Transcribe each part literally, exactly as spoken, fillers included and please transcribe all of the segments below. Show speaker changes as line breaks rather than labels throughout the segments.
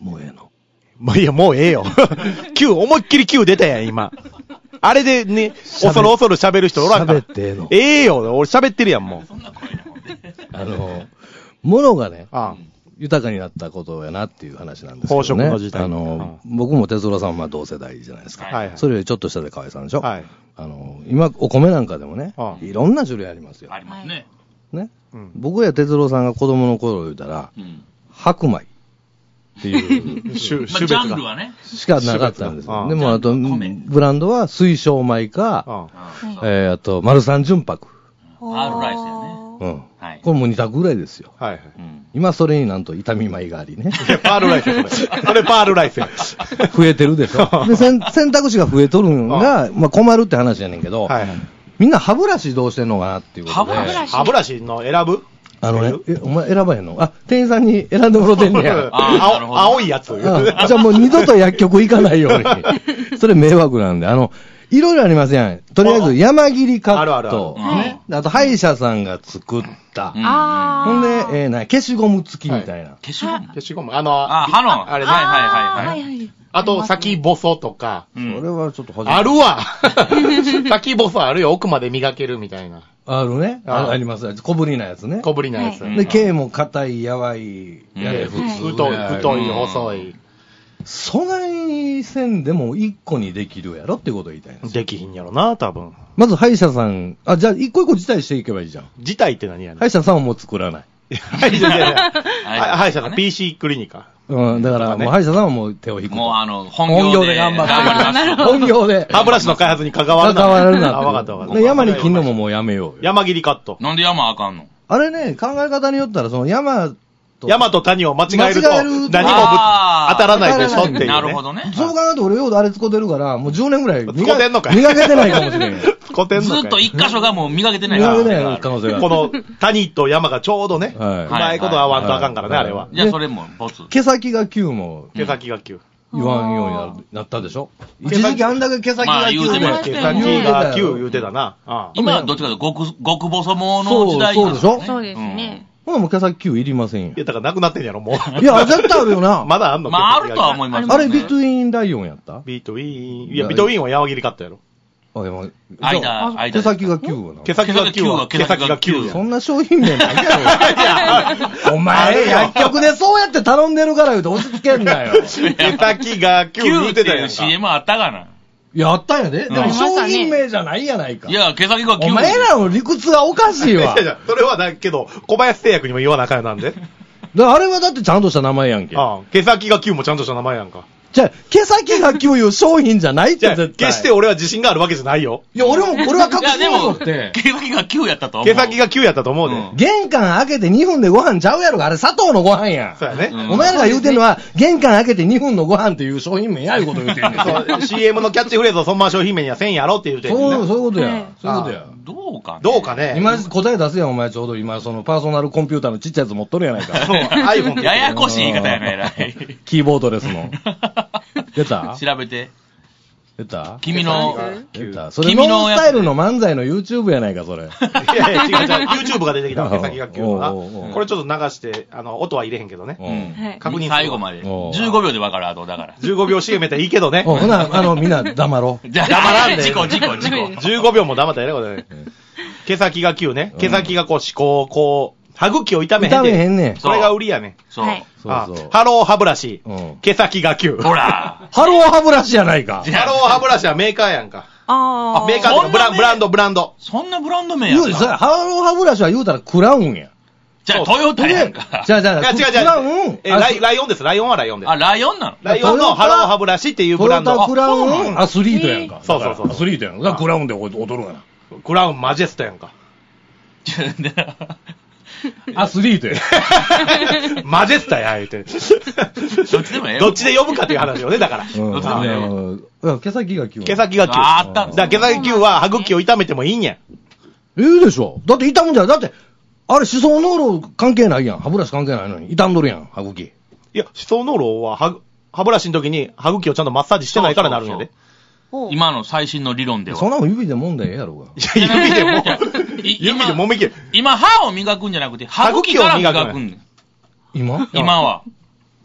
もうええの。
もういや、もうええよ。きゅう、思いっきりきゅう出たやん、今。あれでね、恐る恐る喋る人おらんから。
喋ってええの。
ええよ、俺喋ってるやん、もう。
あの、物がね、
ああ
豊かになったことやなっていう話なんですけどね。
飽食の時代
あの、僕も哲郎さんは同世代じゃないですか。
はいはい
それよりちょっと下で河合さんでしょ。
はい。
あの、今、お米なんかでもね、
ああ
いろんな種類ありますよ。
ありますね。
ね。
うん
僕や哲郎さんが子供の頃言うたら、
うん。
白米っていう
種、
まあ、
種別
ジャンル
が。
はね。
しかなかったんですよ。
ああ
でも、あと、
ジャンルは米
ブランドは水晶米か、
あ
うん
えー、あと、丸三純白。
アールライスやね。
うん。
はい。
これもうに択ぐらいですよ。
はいはい。
うん。
今それになんと痛み米がありね。
いや、パールライスや、それ。それパールライスや。
増えてるでしょ。で、選選択肢が増えとるんが、まあ困るって話やねんけど、
はいはい。
みんな歯ブラシどうしてんのかなっていうことで。
歯ブラシ
歯ブラシの選ぶ
あのね、え、お前選ばへんのあ、店員さんに選んでもろてんねや。
あーなるほど
青青いやつ。
うんじゃあもう二度と薬局行かないように。それ迷惑なんで、あの、いろいろありますやん。とりあえず山切りカット。
あるあるある
ね。あと歯医者さんが作った。
うん
あ
ほんで、えー、な、消しゴム付きみたいな。
消しゴム
消しゴム。あの、
あ、歯の。
あれね。
はいはいはいはい。
はいはい。
あと、先細とか。
うん
それはちょっと初めて
あるわ先細あるよ。奥まで磨けるみたいな。
あるね。あ
あ
あります。小ぶりなやつね。
小ぶりなやつ。
はい
で、毛も硬い、やわい、やで
うん
普通。
太い、太い、
うん
細い。
そないせんでも一個にできるやろってことを言いたいんですよ。
できひんやろな、多分。
まず歯医者さん、あ、じゃあ一個一個辞退していけばいいじゃん。
自体って何やねん。
歯医者さんはもう作らない。
歯医者さん。
はい
歯医者さん、ピーシー クリニカ。
うん、だから、
とかね
もう歯医者さんはもう手を引くと。
もうあの、本
本業
業で
で頑張って。
頑張ります
本業で。
歯ブラシの開発に関わるな。
関わるな。
あ、わかったわかった。
で山に切るのももうやめようよ。
山切りカット。
なんで山あかんの
あれね、考え方によったら、その山と、
山と谷を間違えると、
間違えると
何もぶ
あー
当たらないでしょっていう、ね。
なるほどね。
そう考えると俺ようあれ使ってるから、もうじゅうねんぐらい磨
使ってんのかい
磨けてないかもしれん。
使ってんのかい
ずっと一箇所がもう磨けてない
磨けてない可能性がある。
この谷と山がちょうどね、
はいう
まいこと合わんとあかんからね、
はい
あれは。
じゃあそれもボツ。
毛先がきゅうも
毛先がきゅう。
言わんようになるなったでしょ
毛先
一時期あんだけ毛先がきゅうで
まあ
毛
言うてま
先がきゅう言うてたな。ああ
今はどっちかというと極、極細もの時代
そうそうでしょ
そうですね。
ほなもう毛先きゅういりませんよ
い。や、だからなくなってんやろ、もう。
いや、絶対あるよな。
まだあんの
まああるとは思いますけどね。
あれビトゥインライオンやった
ビートウィーン。いや、ビートウィーンは山切りカットやろ。
あ、でも、
間
じゃあ
間
毛先がきゅうはな。
毛先がきゅうは、毛先がきゅうや
そんな商品名ないやろ。お前、薬局でそうやって頼んでるから言うと押し付けんなよ。
毛先がきゅう
キュー
言う
っていう
てたやんか。
シーエム あったかな。
やったんやで。でも
ありましたね
商品名じゃないやないか。
いや、毛先がキュー。
お前らの理屈がおかしいわ。
いやいや、それはだけど、小林製薬にも言わなあかんやなんで。
だあれはだってちゃんとした名前やんけ。
ああ、毛先がきゅうもちゃんとした名前やんか。
じゃあ、毛先がきゅういう商品じゃないっ
じゃあ、
て絶対。
決して俺は自信があるわけじゃないよ。
いや、俺も、俺は確
いや、
信
でも、
を持って。
毛先がきゅうやったと思う。
毛先がきゅうやったと思うで。
うん
玄関開けてにふんでご飯ちゃうやろが、あれ砂糖のご飯やん。
そうやね。
うん
お前らが言うてんのは、玄関開けてにふんのご飯っていう商品名やいうこと言うてんねん。
そう シーエム のキャッチフレーズをそのまま商品名にはせんやろって言うてんねん
そう、
な
そういうことや
はい。
そういうことや。
どうかね。
どうかね。
今答え出すやん、お前ちょうど今、そのパーソナルコンピューターのちっちゃいやつ持っとるやないか。
そう iPhone って
ややこしい言い方やね、えらい。
キーボードレスの。出た
調べて。
出た
君の、
出たそれノンスタイルの漫才の YouTube やないか、それ。
いやいや、違う違う。YouTube が出てきた。毛先がきゅうのな。
おうおうおう
これちょっと流して、あの、音は入れへんけどね。
うん。
はい。
確認するわ
最後まで。
おう
じゅうごびょうでわかる、あと、だから。
じゅうごびょう シーエム やったらいいけどね。
おほな、あの、みんな黙ろう。
じゃあ、
黙らんで
事故、事故、事故。
じゅうごびょうも黙ったらええね、これね。毛先がきゅうね。毛先がこう、思考、こう、歯茎を痛めへんで。
痛めへんねん。
それが売りやねん。
そう。
はい
あ
そうそう。
ハロー歯ブラシ
うん。
毛先がきゅう。
ほら。
ハロー歯ブラシやないか。
じゃ
ハロー歯ブラシはメーカーやんか。
ああ。
メーカーとかブランブランド、ブランド。
そんなブランド名や
言う、それ
んか。
ハロー歯ブラシは言うたらクラウンや。
じゃあ、トヨタやん
で
か。
じゃあじゃあ、
いや、違う違う
クラウン。
え、ライライオンです。ライオンはライオンです。
あ、ライオンなの
ライオンのハロー歯ブラシっていうブ
ト
ランド。
ヨタクラウ
あそうな
ンアスリートやんか。
そうそうそう
アスリートやんか。だからクラウンで踊るがな。
クラウンマジェストやんか。
アスリートやん。
マジェスタや、言うて。
どっちでもええよ
どっちで呼ぶかっていう話よね、だから。
うん
どっちでもええわ
うん毛先がきゅう。
毛先がきゅう。
ああったん
だから毛先きゅうは歯茎を痛めてもいいんやん。
ええでしょ。だって痛むんじゃない。だって、あれ思想濃度関係ないやん。歯ブラシ関係ないのに。傷んどるやん、歯茎。
いや、歯槽膿漏は歯、歯ブラシの時に歯茎をちゃんとマッサージしてないからなるんやで。
おう
今の最新の理論では。
そんなもん指で揉んでええやろうが。
いや、指でも、
い
指で揉み切る。
今、歯を磨くんじゃなくて、歯茎から磨くんねん。
今
今は。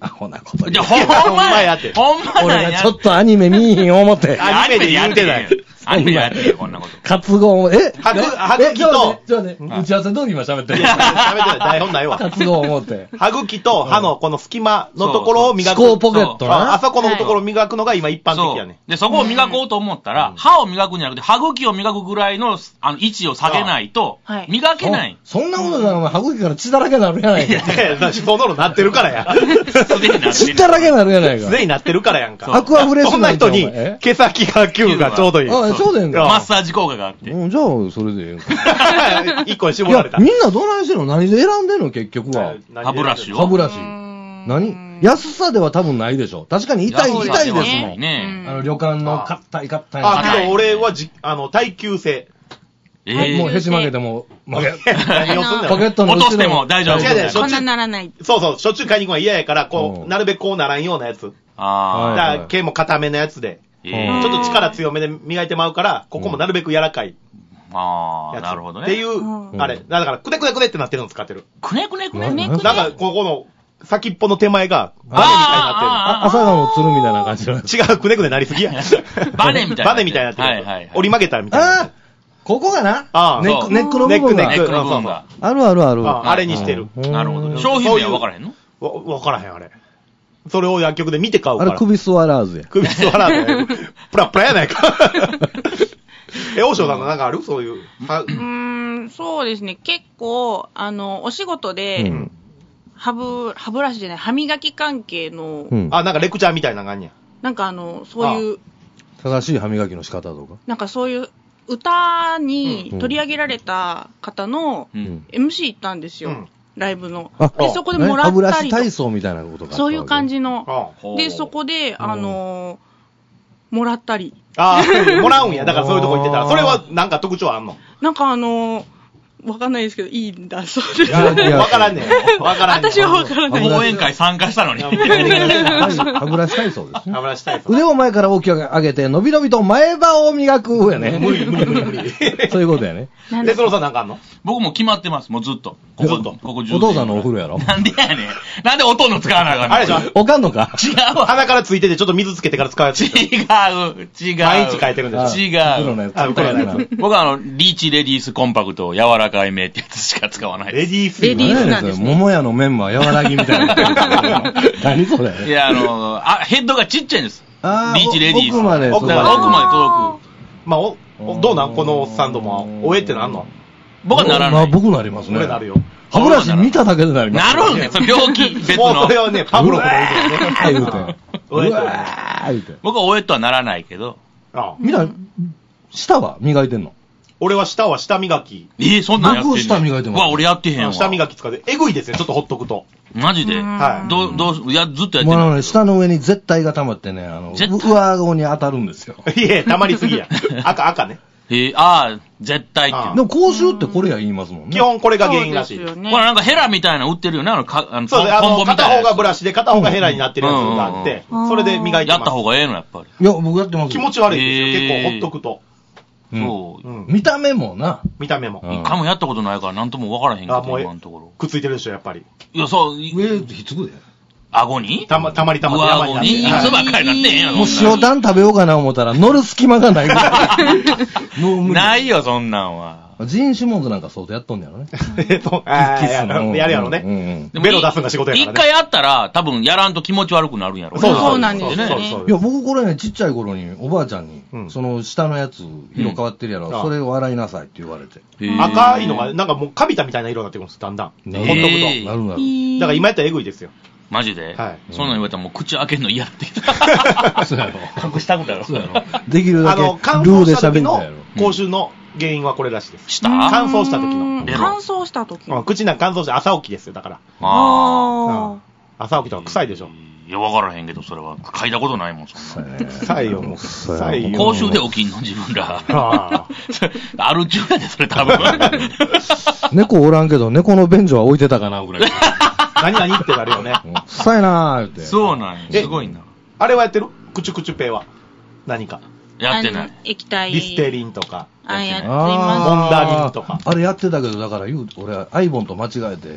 アホなこと
じゃ
言う。
あ、ほんまや
やって
ほんまなんや。
俺がちょっとアニメ見いひん思って。
アニメで言うてない。
アニメでやってるよ、こんなこと。
活語を、え
はぐ、は
え
ぐきと、
ちょっとね、打ち合わせの時今喋ってる。
喋ってない、台本ないわ。
活語を思って。
歯茎と歯のこの隙間のところを磨く。
思考ポケットな。
ああそこのところを磨くのが今一般的やね。
で、そこを磨こうと思ったら、歯を磨くんじゃなくて、歯茎を磨くぐらいの、あの、位置を下げないと
はい、
磨けない。
そそんなことだ、お前、歯茎から血だらけなるやないか。
そののなってるからや。
すでになってる
血だらけなるやないか。
すでになってるからやんか。
アクアフレッシュ
そんな人に
え、
毛先が球がちょうどいい。
あ、そうだよ
あ
マッサージ効果があって。
うんじゃあ、それでええんか。
一個に絞
いや
られた。、
みんなどないしてんの何で選んでんの結局は。
歯ブラシを
歯ブラシ。
うーん
何安さでは多分ないでしょ。確かに痛い、
安
痛いですも
ではない
ん。
ね。
あの、旅館の硬い硬い。
あ、け
はい
ど俺はじ、あの、耐久性。
え
はいもう
ー
へし曲げても、曲げ、
何をすんねん
ポケットの後ろ
落としても大丈夫
違う違うしょ
こんなならない。
そうそう、しょっちゅう買いに行くのは嫌やから、こ
うん
う、なるべくこうならんようなやつ。
あ
だ
はい
から毛も硬めのやつで。
ー
うん
えー
ちょっと力強めで磨いてまうから、ここもなるべく柔らかい
ああ、
やつ。
なるほどね。
っていうう、
ん
あれ。だから、くねくねくねってなってるの使ってる。
くねくねくね
な
ね。
な
なんか、ここの先っぽの手前が、バネみたいにな
あ、朝顔の鶴みたいな感じの。
ってる。違う、くねくねなりすぎや。
バネみたいな
バネみたいになってる。
はいはいはい
折り曲げたみたいな。
あここがな
ああ
そう
ネック、ネックの部分が
ネック
ネックの部分が。
あるあるある。
ああれにしてる。
うん
なるほど。
うん
商品名は分からへんの
わ、わからへん、あれ。それを薬局で見て買うから。
あれ首スワラーズや。
首座らない。プラプラやないか。え、王将さんのなんかあるそういう。は
うーん、そうですね。結構、あの、お仕事
う
で、
ん。
歯ブ、歯ブラシじゃない、歯磨き関係の、
うん。
あ、なんかレクチャーみたいなのがあんねや。
なんかあの、そういう、
正しい歯磨きの仕方とか。
なんかそういう、歌に
うん
取り上げられた方の
う。
うんん。
エムシー 行ったんですよ。
うん
ライブの。
あ
で、そこでもら
歯ブラ
ったりと
シ体操みたいなことが。
そういう感じの。
あ
ほう
で、そこで、あのーもらったり。
あー、もらうんや。だからそういうとこ行ってたら。それはなんか特徴あんの
なんかあのーわかんないですけど、いいんだ、そうです。
いやいやわからんねん。わからんねん。
私はわからない。
講演会参加したのに。
いや何が
歯ブラシ体操ですね。
歯ブラシ体操。
腕を前から大きく上げて、伸び伸びと前歯を磨くやね。
無理無理無理無理。
そういうことやね。
なん
で、そのさんなんかあんの
僕も決まってます、もうずっと。ここ、
ずっと
ここじゅう
お父さんのお風呂やろ。
なんでやねん。なんで音の使わなあかんの
あれでしょ
おかんのか
違うわ。
鼻からついててちょっと水つけてから使うやつ。
違う、違う。
毎日変えてるんでしょ
違う。
袋のやつ。
あ袋のやつ
僕はあの、リーチレディースコンパクト柔らかい目ってやつしか使わないです。
レディース。
レディースなんですね
桃屋のメンマー、和らぎみたいな。何それ。
いや、あの、あ、ヘッドがちっちゃいんです。
あー
リーチレディース。
奥まで
奥まで
だから奥まで届く。
まあ、お、おどうなんこのおっさんどもは。おえってなんの
僕はなら
まあ
ない。
僕なりますね。
俺なるよ。
歯ブラシ見ただけでなります。
なるんね。それ病気、別
もう
の
それ。はね、パブロフの
はい、言うて。
おえって
うわー言うて。
僕はおえっとはならないけど。
あ
みんな、舌は磨いてんの
俺は舌は舌磨き。
えー、そんなんやってんの
僕舌磨いてます
うわ、俺やってへんわ。
舌磨き使って、えぐいですよ、ちょっとほっとくと。
マジで
うん
はい
どう、どう、いや、ずっとやってない。
もうあのね、舌の上に絶対が溜まってね、あの、
絶対
上顎に当たるんですよ。
いえ、たまりすぎや。赤、赤ね。
えー、ああ、絶対っていう
あ
でも口臭ってこれや言いますもんね。
基本これが原因らしい。
そうですよね
これなんかヘラみたいなの売ってるよね、あの、かあの
そうです。あの、
トンボみたいな
片
やつ。
方がブラシで、片方がヘラになってるやつがあって
うんうんう、ん
それで磨いて
や
ます。
った方がええの、やっぱり。
いや、僕やってますよ。
気持ち悪いですよ。
へー
結構ほっとくと。
うん
そう。
うん。
見た目もな。
見た目も。
うん
一回もやったことないから、なんともわからへんけ
あ、も
ど、
う
今のところ。
くっついてるでしょ、やっぱり。
いや、そう、い
上、ひっつくで。
顎に
たま、たまりたまり
上顎にい
はい
つばっかりなってへんやろ。
もう
そんなん
塩タン食べようかな思ったら乗る隙間がないぐらい。もう無理
ないよ、そんなんは。
ジーン・シモンズなんか相当やっとんねやろね。
えっと、あーや
うん
やるやろね。
うんうん
でも
ベロ出すのが仕事やからね。
一回やったら、多分やらんと気持ち悪くなるんやろ。
そう
そうなんですよね
そうそう
いや、僕これね、ちっちゃい頃におばあちゃんに、
うん
その下のやつ、色変わってるやろ、
うん
それを洗いなさいって言われて。
へー
赤いのが、なんかもうカビたみたいな色になってくるんです、だんだん。ほっとくと。
へー
なるなる。
だから今やったらエグいですよ。
マジで
はい
そんなん言われたらもう口開けんの嫌ってきた。
そうやろ。
隠したくなる。
そうやろ。できるだけル
あの、乾
ーで
燥した時の
喋りたいやろ。
口臭の原因はこれらしいです。
した
乾燥した時の
うん
ベロ
乾燥した時
うん口なんか乾燥して朝起きですよ、だから。
あ
あ
朝起きたら臭いでしょ。
ー。いや、わからへんけど、それは。嗅いだことないもん、そんな。
臭いよ、もう。
そうや
臭いよ。
公衆で起きんの、自分ら。
あ
ある中やで、それ多分。
猫おらんけど、猫の便所は置いてたかな、ぐらい。
何々ってなるよね。
うん臭いなー言って。
そうなんや。
え
すごいな。
あれはやってるクチュクチュペイは。何か。
やってない
あの。液体。
リステリンとか。
あ、やって
あー
ます。
モンダミンとか
あれやってたけど、だから言う、俺、アイボンと間違えて、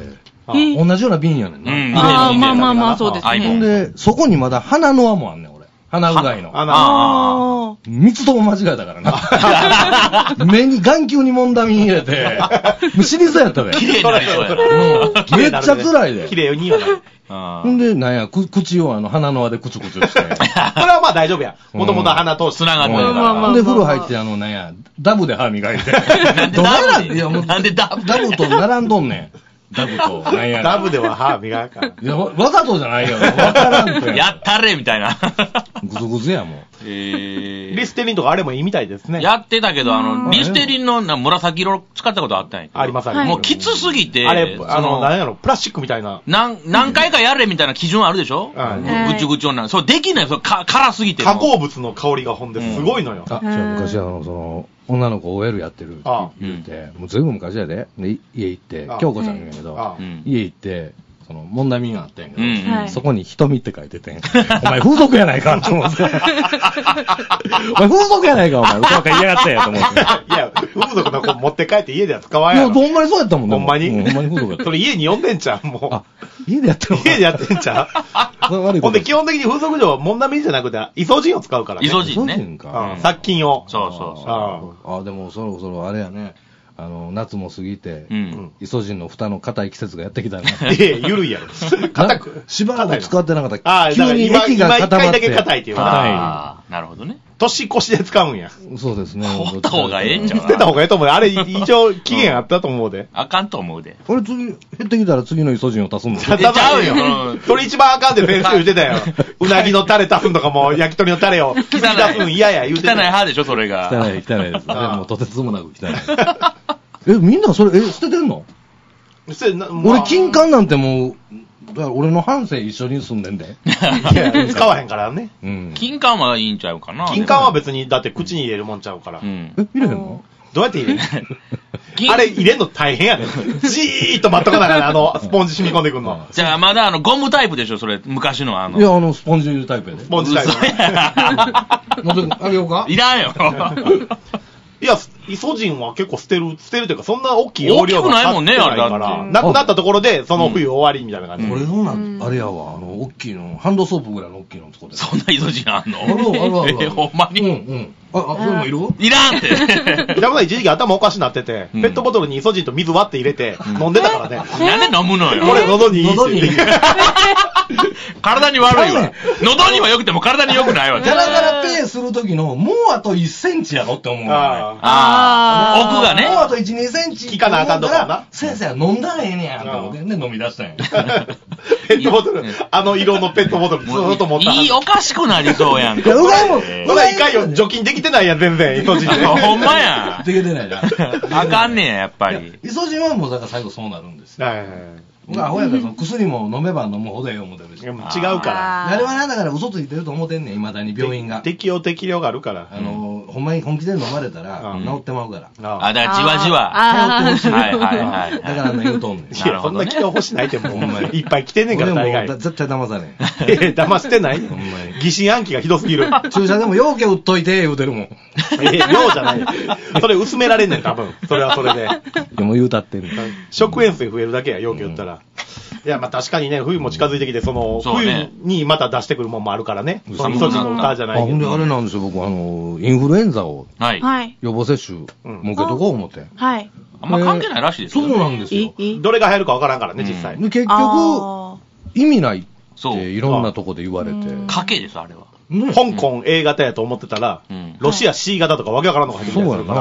同じような瓶やねんな。
うん。
ああ、まあまあまあ、そうですね。
ほんで、そこにまだ花の輪もあんねん、俺。鼻うがいの。
あ
あ
三つとも間違えたからな。目に、眼球にもんだみ入れて、もう死にそうやったで。
綺麗になりそうやな。
めっちゃ辛いで。
綺麗にはなる。
ほんで、なんや、く口をあの、鼻の輪でクチュクチュして。
それはまあ大丈夫や。もともと鼻通し
繋がってる
まあまあまあ
ほんで、風呂入って、あの、なんや、ダブで歯磨いて。
なんで
どない
ダブで
いや、もう、
なんでダブ
ダブと並んどんねん。ダブと、なんや。
ダブでは歯磨かん。
いや、わわざとじゃないよ。わからんて。
やったれみたいな。
ぐずぐずやもん。
え
リステリンとかあれもいいみたいですね。
やってたけど、あの、リステリンのな紫色使ったことあったんやけど。
ありますあります。
もうきつすぎて、
あれ、あの、
その
何やろ、プラスチックみたいな。
何、何回かやれみたいな基準あるでしょ
はい
ぐちゅぐちゅになる。そう、できないよ。そうか辛すぎて。
加工物の香りがほんですごいのよ。
あ、じゃあ昔あの、その、女の子 オーエル やってるって言って、もうずいぶん昔やで。で、家行って、京子ちゃん言うんやけど、家行って、その、問題見があってんけど、そこに瞳って書いててん。お前風俗やないかって思って。お前風俗やないか、お前。嘘か言いやがってやと思って。
いや、風俗の子持って帰って家では使わんやろ。
ほんまにそうやったもんね。
ほんまに
ほんまに風俗やった。
それ家に呼んでんちゃうもう。
あ、家でやってる
家でやってんちゃうほんで基本的に風俗嬢はもんだみじゃなくて、イソジンを使うからね。
イソジンね。
うん。殺菌を。
そうそうそ
う。あ、でもそろそろあれやね。あの、夏も過ぎて、
うん。
イソジンの蓋の硬い季節がやってきたな。
いや、ゆるいやろ。硬く。
しばらく使ってなかった。
ああ、
急に液が固まって。
今一回だけ硬いっていう
あ
か。
あ、なるほどね。
年越しで使うんや。
そうですね。
買った方がええんちゃう
捨てた方がええと思う。あれ、一応期限あったと思うで。
あかんと思うで。
俺次、減ってきたら次のイソジンを足すんだ
ちゃうよ。それ一番あかんで先生言ってたよ。うなぎのタレ足すんとかも、焼き鳥のタレを引き出すん嫌や言うてた。
汚い派でしょ、それが。
汚い、汚いです。もうとてつもなく汚い。え、みんなそれ、え、捨ててんの俺、金柑なんてもう、だから俺の半生一緒に住んでんで。
いや、使わへんからね。
うん。
金柑はいいんちゃうかな。
金柑は別に、だって口に入れるもんちゃうから。
うん。
え、入れへんの
どうやって入れんのあれ入れんの大変やねん。じーっと待っとかながら、あの、スポンジ染み込んでくんの。
じゃあ、まだあの、ゴムタイプでしょ、それ。昔のあの。
いや、あの、スポンジタイプやで。
スポンジタイプ。
あげようか
いらんよ。
いや、イソジンは結構捨てる、捨てるというか、そんな大きい容量が
ないもんね、あれだ
から。なくなったところで、その冬終わりみたいな感じ。
俺そんなん、あれやわ、あの、大きいの、ハンドソープぐらいの大きいのとこで。
そんなイソジンあんの
あるあるある。
え、ほんまに
うんうん。あ、あ、それもいる
いらんって。
平子さん一時期頭おかしになってて、ペットボトルにイソジンと水割って入れて、飲んでたからね。
なんで飲むのよ。
これ喉にいい
喉にいい。
体に悪いわ。喉には良くても体に良くないわ。
ガラガラペーするときの、もうあといっセンチやろって思う。
あ
ああ。奥がね。
もうあといち、にセンチ。
効かなあかんとかな。
先生は飲んだらええねやんと思って、で飲み出したんや。
ペットボトル、あの色のペットボトルずーっと持った。
いい、おかしくなりそうやんか。
いや、うがいも、
うがいかんよ、除菌できてないやん、全然、イソジンで。
ほんまや。
できてないな。
あかんねや、やっぱり。
イソジンはもうだから最後そうなるんですよ。
はいはいはい。
僕はアホやからその薬も飲めば飲むほどええ思ってるし。
違うから。
あれはなんだから嘘ついてると思ってんねん、未だに病院が。
適用適量があるから。
あの、ほんまに本気で飲まれたら、治ってまうから。
あ、だからじわじわ。
治ってほしい。
はいはいはい。
だからね、言うとんねん。
いや、そんな気が欲しないってもう、いっぱい来てんねんから、大概。
絶対騙さね
え。え、騙してない
ほんまに。
疑心暗鬼がひどすぎる。
注射でも容器打っといて、言うてるもん。
え、量じゃない。それ薄められんねん、多分。それはそれで。
でも言うたってる。
食塩水増えるだけや、容器打ったら。いや、まあ確かにね、冬も近づいてきて、その、冬にまた出してくるもんもあるからね。その、イソジンの歌じゃないけど。
ほんで、あれなんですよ、僕、あの、インフルエンザを、
はい。
予防接種、設けとこう思って。
はい。
あんま関係ないらしいですよ。
そうなんですよ。
どれが流行るかわからんからね、実際。
結局、意味ないっていろんなとこで言われて。
賭けです、あれは。
香港 A 型やと思ってたら、ロシア C 型とかわけわからんのが入ってきたりするから。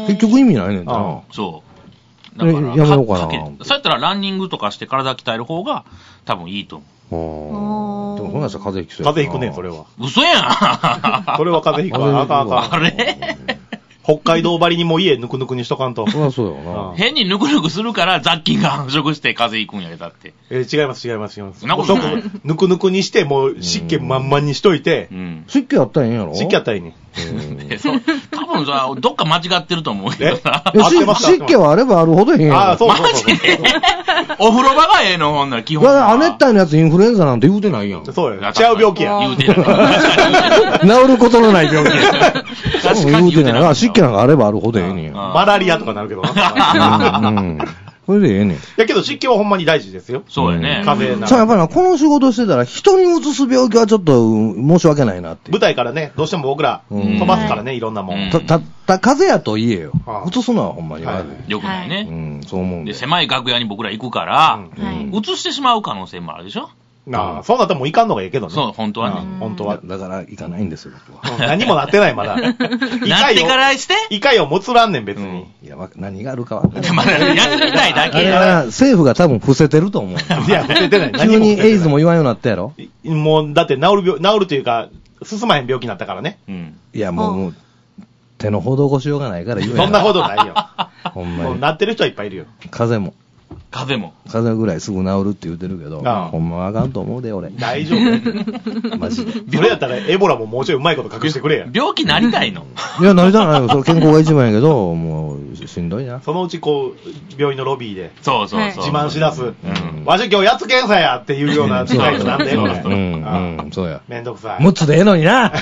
結局意味ないねんな。
そう。
だから、やめようかな。そう
やったらランニングとかして体鍛える方が多分いいと
思う。でもそんなんしたら風邪ひく
風邪ひくねん、それは。
嘘やん
それは風邪ひくわ。あかんあかん。
あれ
北海道張りにもう家ぬくぬくにしとかんと。
そりゃそうよな。
変にぬくぬくするから雑菌が繁殖して風邪ひくんやで、だって。
えー、違います違います違います。
そんなことない。
ぬくぬくにして、もう湿気満々にしといて。
うん。
湿気あったらええんやろ
湿気あったらいいね。
多分さ、どっか間違ってると思うけどな。
湿気はあればあるほどええんやろ。
ああ、そうそうそう。
お風呂場がええの、ほんなら基本。
亜熱帯のやつインフルエンザなんて言うてないやん。
そうや。違う病気や。
言うてない。
治ることのない病気や。
確かに
言うてない。湿気なんかあればあるほどええねんや。
マラリアとかなるけどな。
うん。 それでええねん。
やけど湿気はほんまに大事ですよ。
そうやね。
風邪な。
そう、やっぱりな、この仕事してたら、人にうつす病気はちょっと申し訳ないなって。
舞台からね、どうしても僕ら飛ばすからね、いろんなもん。
た、た、た、風邪やと言えよ。うつすのはほんまに悪
い。よくないね。
うん、そう思うん
で。狭い楽屋に僕ら行くから、うつしてしまう可能性もあるでしょ。
ああ、そうなったらもういかんのがいいけどね。
そう、本当はね。
本当は。
だから、行かないんですよ、僕
は。何もなってない、まだ。なって
からして
いかよ、もつらんねん、別に。
いや、何があるかは。
まだ、やってみたいだけ。
あれは、政府が多分伏せてると思う。
いや、伏せてない。
急にエイズも言わんようになったやろ。
もう、だって治る病、治るというか、進まへん病気になったからね。
いや、もう、手の施しようがないから言う
そんなことないよ。
ほんまに。
なってる人はいっぱいいるよ。
風邪も。
風邪も。
風邪ぐらいすぐ治るって言ってるけど、ほんまはあかんと思うで、俺。
大丈夫。マジで。それやったらエボラももうちょいうまいこと隠してくれや。
病気なりたいの
いや、なりたないよ。それ健康が一番やけど、もう、しんどいな。
そのうちこう、病院のロビーで。
そうそうそう。
自慢しだす。わし今日やつ検査やっていうようなタイプなんで。
うん、うん、そうや。
めんどくさい。
むっつでええのにな。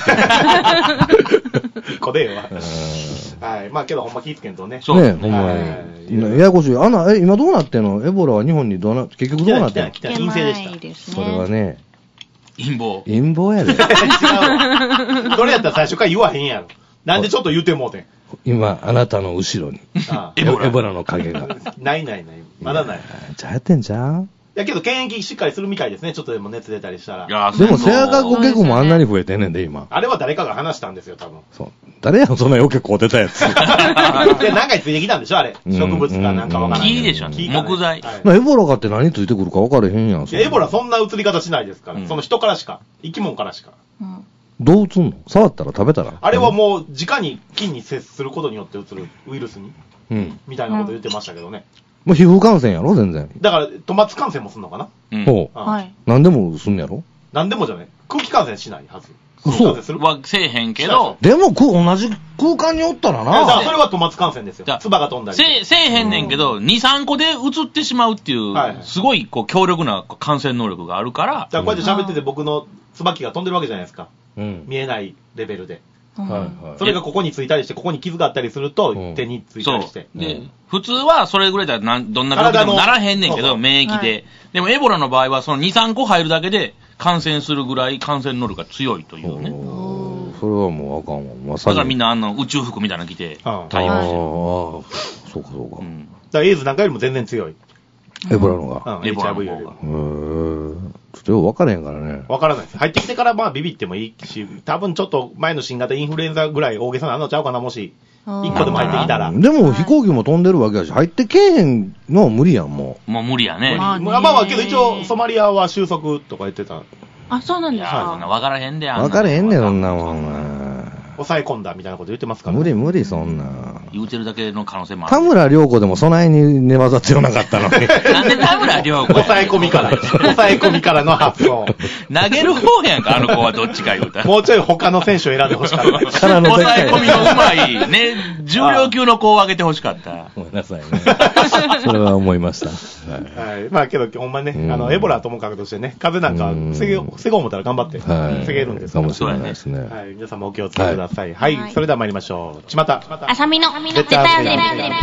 こでええわ。はい。まあけどほんま気ぃつけんとね。
そうね、ほんまに。ややこしい。あんな、え、今どうなってんの？エボラは日本にどうな、結局どうなってんの？
陰性でした。
それはね。
陰謀。
陰謀やで。違う
わ。それやったら最初から言わへんやろ。なんでちょっと言うてもうてん。
今、あなたの後ろに。エボラの影が。
ないないない。まだない。
じゃあやってんじゃん？
やけど検疫しっかりするみたいですね。ちょっとでも熱出たりしたら。
いやでも、セアカゴケグもあんなに増えてんねんで、今。
あれは誰かが話したんですよ、多分。
そう。誰やろ、そんな余計こう出たやつ。
いや、なんかについてきたんでしょ、あれ。植物かなんかわからない。
木でしょ、木材。
エボラかって何ついてくるか分かれへんやん。
エボラそんな移り方しないですから。その人からしか。生き物からしか。
どう移んの？触ったら食べたら？
あれはもう、直に菌に接することによって移るウイルスに。うん。みたいなこと言ってましたけどね。
もう皮膚感染やろ全然。
だから、飛沫感染もすんのかな？
うん。ほう。はい。何でもすんのやろ？
何でもじゃない。空気感染しないはず。
そう。
はせえへんけど。
でも、同じ空間におったらな。
だからそれは飛沫感染ですよ。唾が飛んだり。
せ、せえへんねんけど、に、さんこで移ってしまうっていう、すごい、こう、強力な感染能力があるから。
じゃあ、こうやって喋ってて僕の椿が飛んでるわけじゃないですか。うん。見えないレベルで。はいはい。それがここについたりして、ここに傷があったりすると、手についたりして。
で、普通はそれぐらいだらどんな病気でもならへんねんけど、免疫で。でもエボラの場合は、そのに、さんこ入るだけで感染するぐらい感染能力が強いというね。
それはもうあかんわ。
まさに。だからみんなあの宇宙服みたいなの着て対応してる。ああ、
そうかそうか。
だからエイズなんかよりも全然強い。
エボラのが。
エボラの方が。へ
ぇちょっとよく分からへんからね。
分からないです。入ってきてからまあビビってもいいし、多分ちょっと前の新型インフルエンザぐらい大げさなのちゃうかな、もし。一個でも入ってきたら。
でも飛行機も飛んでるわけやし、入ってけえへんのは無理やん、も
う。もう無理やね。
まあまあけど一応ソマリアは収束とか言ってた。
あ、そうなんですか。
そんな分からへんでやん。
分からへんねん、そんなもん。
抑え込んだみたいなこと言ってますから、
ね、無理無理そんな
言うてるだけの可能性もある。
田村良子でもそないに寝技強なかったのに
なんで田村良子
抑え込みから抑え込みからの発想
投げる方やんかあの子はどっちか言うたら
もうちょい他の選手を選んでほしかった
抑え込みのうまいね重量級の子を上げてほしかった
ごめんなさいねそれは思いました
はい、はい、まあけどほんまねあのエボラはともかくとしてね風邪なんか防げ防ごう思ったら頑張って防げるんです
かもしれないですね
はい皆さんもお気をつけくださいはい、はい、それでは参りましょうちまた
あさみの絶対安全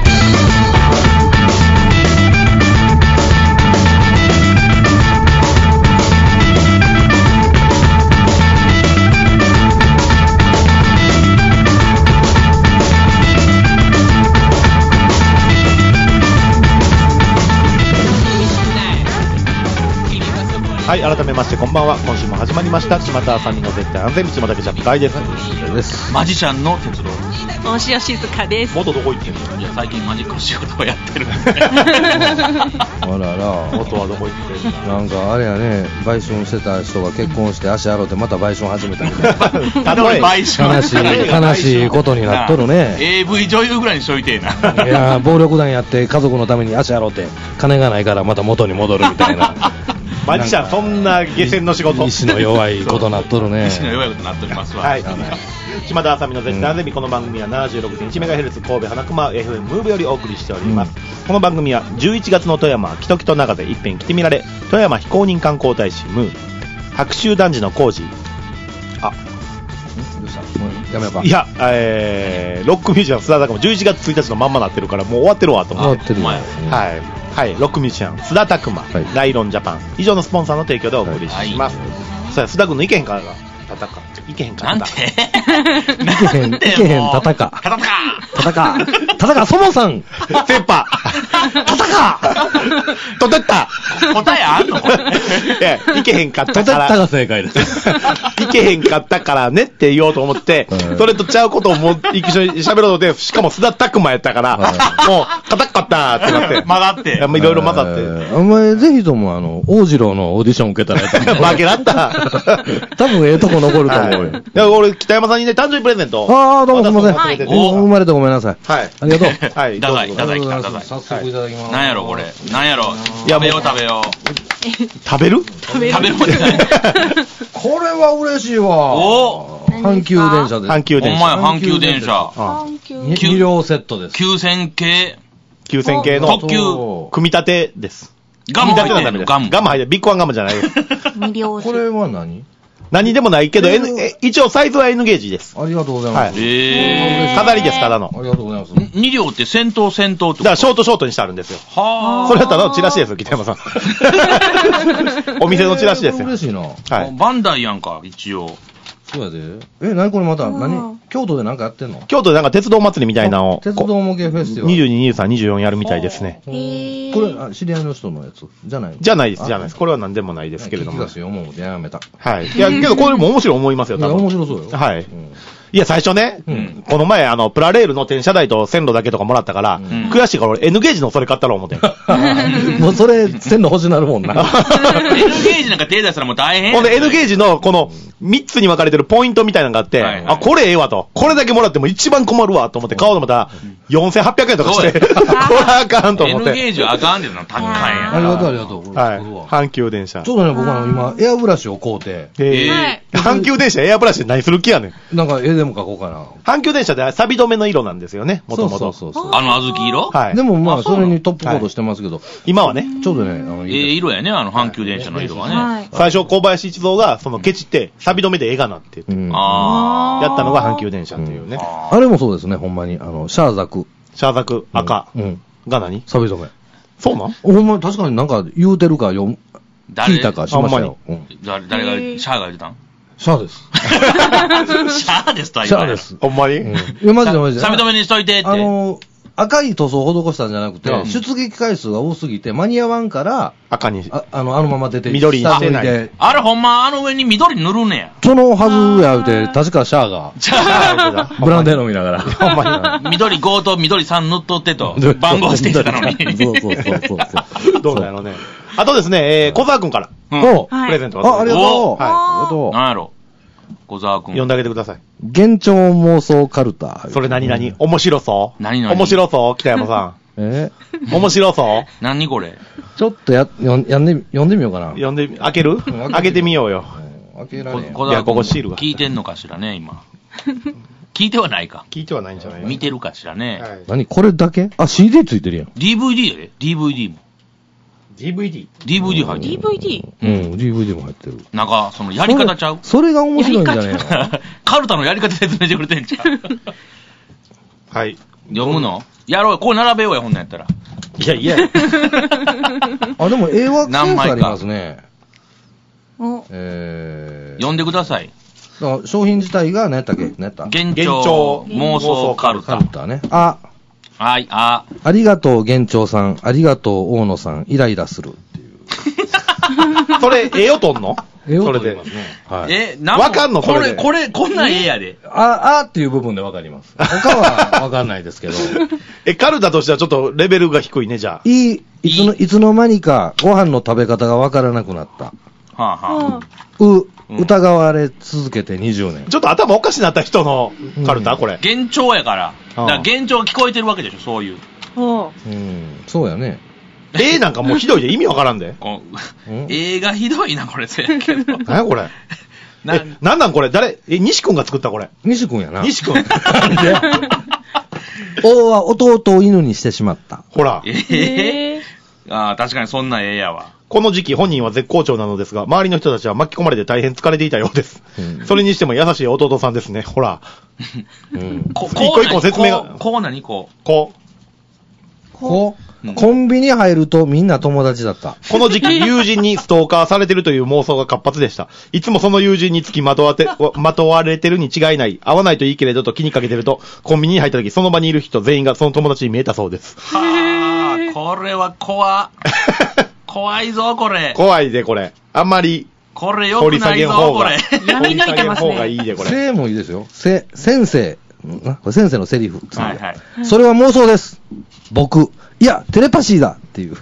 はい、改めましてこんばんは。今週も始まりました島田あさみの絶対安全道もだけじゃ大です。
ですマジシャンの哲郎
大塩静香です。
元どこ行ってんの？
いや最近マジック仕事をやってるんで
あらら
元はどこ行ってんの？
なんかあれやね売春してた人が結婚して足洗ってまた売春始めたみたいな
例えば悲
しい悲しいことになっとるね。
エーブイ 女優ぐらいにしといてえな。
いや暴力団やって家族のために足洗って金がないからまた元に戻るみたいな
マジシャンそんな下船の仕事
意志の弱いことなっとるね。
意志の弱いことなっとりますわ。
はい島田あさみの絶対安全日、この番組は ななじゅうろくてんいちメガヘルツ 神戸花熊 エフエム ムーブよりお送りしております、うん、この番組はじゅういちがつの富山キトキト長瀬一遍来てみられ富山非公認観光大使ムー白州男児の工事あ
どうしたもうやめようか
いや、えー、ロックミュージアム須田坂もじゅういちがつついたちのまんまなってるからもう終わってるわと思って
終わってる、
はいはい、ロックミュージシャン、須田拓馬、はい、ライロンジャパン、以上のスポンサーの提供でお送りします。はい、さあ、須田君の意見からが、たたか。いけへんか
なんて
いけへん、いけへん、たたか。
たたか
たたかたたか、そもさん
セッパたたかとてった
答えあんのこれ。
いや、いけへんかったから。
とてったが正解です。
いけへんかったからねって言おうと思って、それとちゃうことをもう一緒に喋ろうとで、しかも須田拓馬やったから、もう、硬かったってなって。
混ざって。
いろいろ混ざって。
お前、ぜひとも、あの、大次郎のオーディション受けたら
負けだった。
多分ええとこ残ると思う。
いや、俺、北山さんにね、誕生日プレゼント。
ああ、どうもすいません。はい。生まれてごめんなさい。
はい。
ありがとう。
はい。
ださい、ださい、ださい。
早速いただきます。
なんやろ、これ。なんやろ。食べよう、食べよう。
食べる
食べるもんじゃない。
これは嬉しいわ。
お
阪急電車です。
阪急電車。
ほんまや、阪急電車。
に両セットです。
きゅうせん系。
きゅうせん系の
特急。
組み立てです。
ガム入ってる。
ガム。ガム入ってる。ビッグワンガムじゃないです。
これは何
何でもないけど、N、一応サイズは N ゲージです。
ありがとうございます。
はい、えー、飾りです、ただの。
ありがとうございます。
に両って先頭先頭ってこと
だからショートショートにしてあるんですよ。はぁ。それだったらチラシですよ、北山さん。お店のチラシですよ。
嬉しいな。
はい。バンダイやんか、一応。
そうやで。え、なにこれまた、何京都でなんかやってんの？
京都でなんか鉄道祭りみたいなのを。
鉄道模型フェスティバル。
にじゅうに、にじゅうさん、にじゅうよんやるみたいですね。
へー。これ、あ、知り合いの人のやつじゃない
じゃないです、じゃないです。これは何でもないですけれども。
聞き出すよ、もうやめた。
はい。いや、けどこれも面白い思いますよ、多分。
面白そうよ。
はい。いや、最初ね、うん、この前、あの、プラレールの転車台と線路だけとかもらったから、うん、悔しいから俺 N ゲージのそれ買ったら思って。
もうそれ、線路欲しなるもんな。
N ゲージなんか手出したらもう大変。
ほんで N ゲージのこのみっつに分かれてるポイントみたいなのがあって、はいはい、あ、これええわと。これだけもらっても一番困るわと思って買おうと思ったら、よんせんはっぴゃくえんとかして、これあかんと思って。
N ゲージはあかんでな、高いやん。
ありがとうありがとう。
はい。阪急電車。
ちょうどね、僕は今、エアブラシを買うて。
えー、阪急電車エアブラシで何する気やねん。
なんか絵でも描こうかな。
阪急電車で錆止めの色なんですよね、もともと。
そうそうそう。
あの小豆色
はい。でもまあ、それにトップコードしてますけど。
今はね。
ちょうどね、あの、
ええ色やね、あの阪急電車の色はね。
最初、小林一三が、そのケチって、錆止めで絵がなって言って。ああ。やったのが阪急電車っていうね。
あれもそうですね、ほんまに。あの、シャーザク。
シャーザク、赤。うん。が何
錆止め。
そうなん
ほんまに確かになんか言うてるか読む、聞いたかしましたよ。
誰が、シャーが言ってたん
シャーです。
シャーですとは
言わない。シャーです。
ほんまに、
うん、いや、マジでマジで。
錆止めにしといてって。
あの、赤い塗装を施したんじゃなくて、うん、出撃回数が多すぎて間に合わんから、
赤に。
あ、あの、あのまま出て、
緑にしてない。
あれほんま、あの上に緑塗るねや。
そのはずやうて、確かシャーが。シャーブランデー飲みながら。ほん
まに。緑ごと緑さん塗っとってと、番号してきたのに。
そうそうそうそう。
どうだろうね。あとですね、えー、小沢くんから。
うん。
プレゼント
あ、ありがとう。はい。ありがとう。
なんやろ。小沢くん。
呼んであげてください。
幻聴妄想カルタ。
それ何々面白そう
何々
面白そう北山さん。
え
面白そう
何これ
ちょっとや、やんで、読んでみようかな。
読んで、開ける開けてみようよ。
開けられん。
いや、ここシールが。
聞いてんのかしらね、今。聞いてはないか。
聞いてはないんじゃない
見てるかしらね。
はい、何これだけあ、シーディー ついてるやん。
ディーブイディー やで ディーブイディー も。
ディーブイディー?
ディーブイディー 入ってる。
ディーブイディー?
うん、ディーブイディー も入ってる。
なんか、そのやり方ちゃう
それが面白いんじゃねえの
カルタのやり方説明してくれてんちゃう
はい。
読むのやろうよ。こう並べようや、ほんなんやったら。
いやいや。
あ、でも、絵はセンスありますね。
お
えー。
読んでください。
だから商品自体が何やったっけ何やった
幻聴妄想カルタ。
カルタね。あ。
はい、あ。
ありがとう、幻聴さん。ありがとう、大野さん。イライラするっていう。
それ、絵を撮んの
絵を
撮り
ますね。
はい。え、なんわかんの
これ、これ、こんなん絵やで。
あ、あっていう部分でわかります。他はわかんないですけど。
え、カルタとしてはちょっとレベルが低いね、じゃあ。
いい、いつの、いつの間にかご飯の食べ方がわからなくなった。
はあは
あ。う、疑われ続けてにじゅうねん。
ちょっと頭おかしになった人のカルタ、うん、これ。
幻聴やから。だから幻聴が聞こえてるわけでしょ、そういう。
うん、そうやね。
絵なんかもうひどいで意味わからんで。
絵がひどいな、これ、せやけど。
何やこれ。な、なんなんこれ誰え、西くんが作ったこれ。
西くんやな。
西くん。
王は弟を犬にしてしまった。
ほら。
ええー。ああ、確かにそんな絵やわ。
この時期本人は絶好調なのですが、周りの人たちは巻き込まれて大変疲れていたようです。うん、それにしても優しい弟さんですね。ほら。
うん、こ
一個一個説明が。
こう何こう。
こう。
こコンビニ入るとみんな友達だった。
この時期、友人にストーカーされてるという妄想が活発でした。いつもその友人につきまとわて、まとわれてるに違いない。会わないといいけれどと気にかけてると、コンビニに入った時、その場にいる人全員がその友達に見えたそうです。
はぁ、これは怖怖いぞ、これ。
怖いで、これ。あんまり。
これよくないぞ、これ。
闇抜いてますね。
掘り下げん方がいいで、これ。
せもいいですよ。せ、先生。これ先生のセリフ。
はいはい。
それは妄想です。僕。いや、テレパシーだっていう。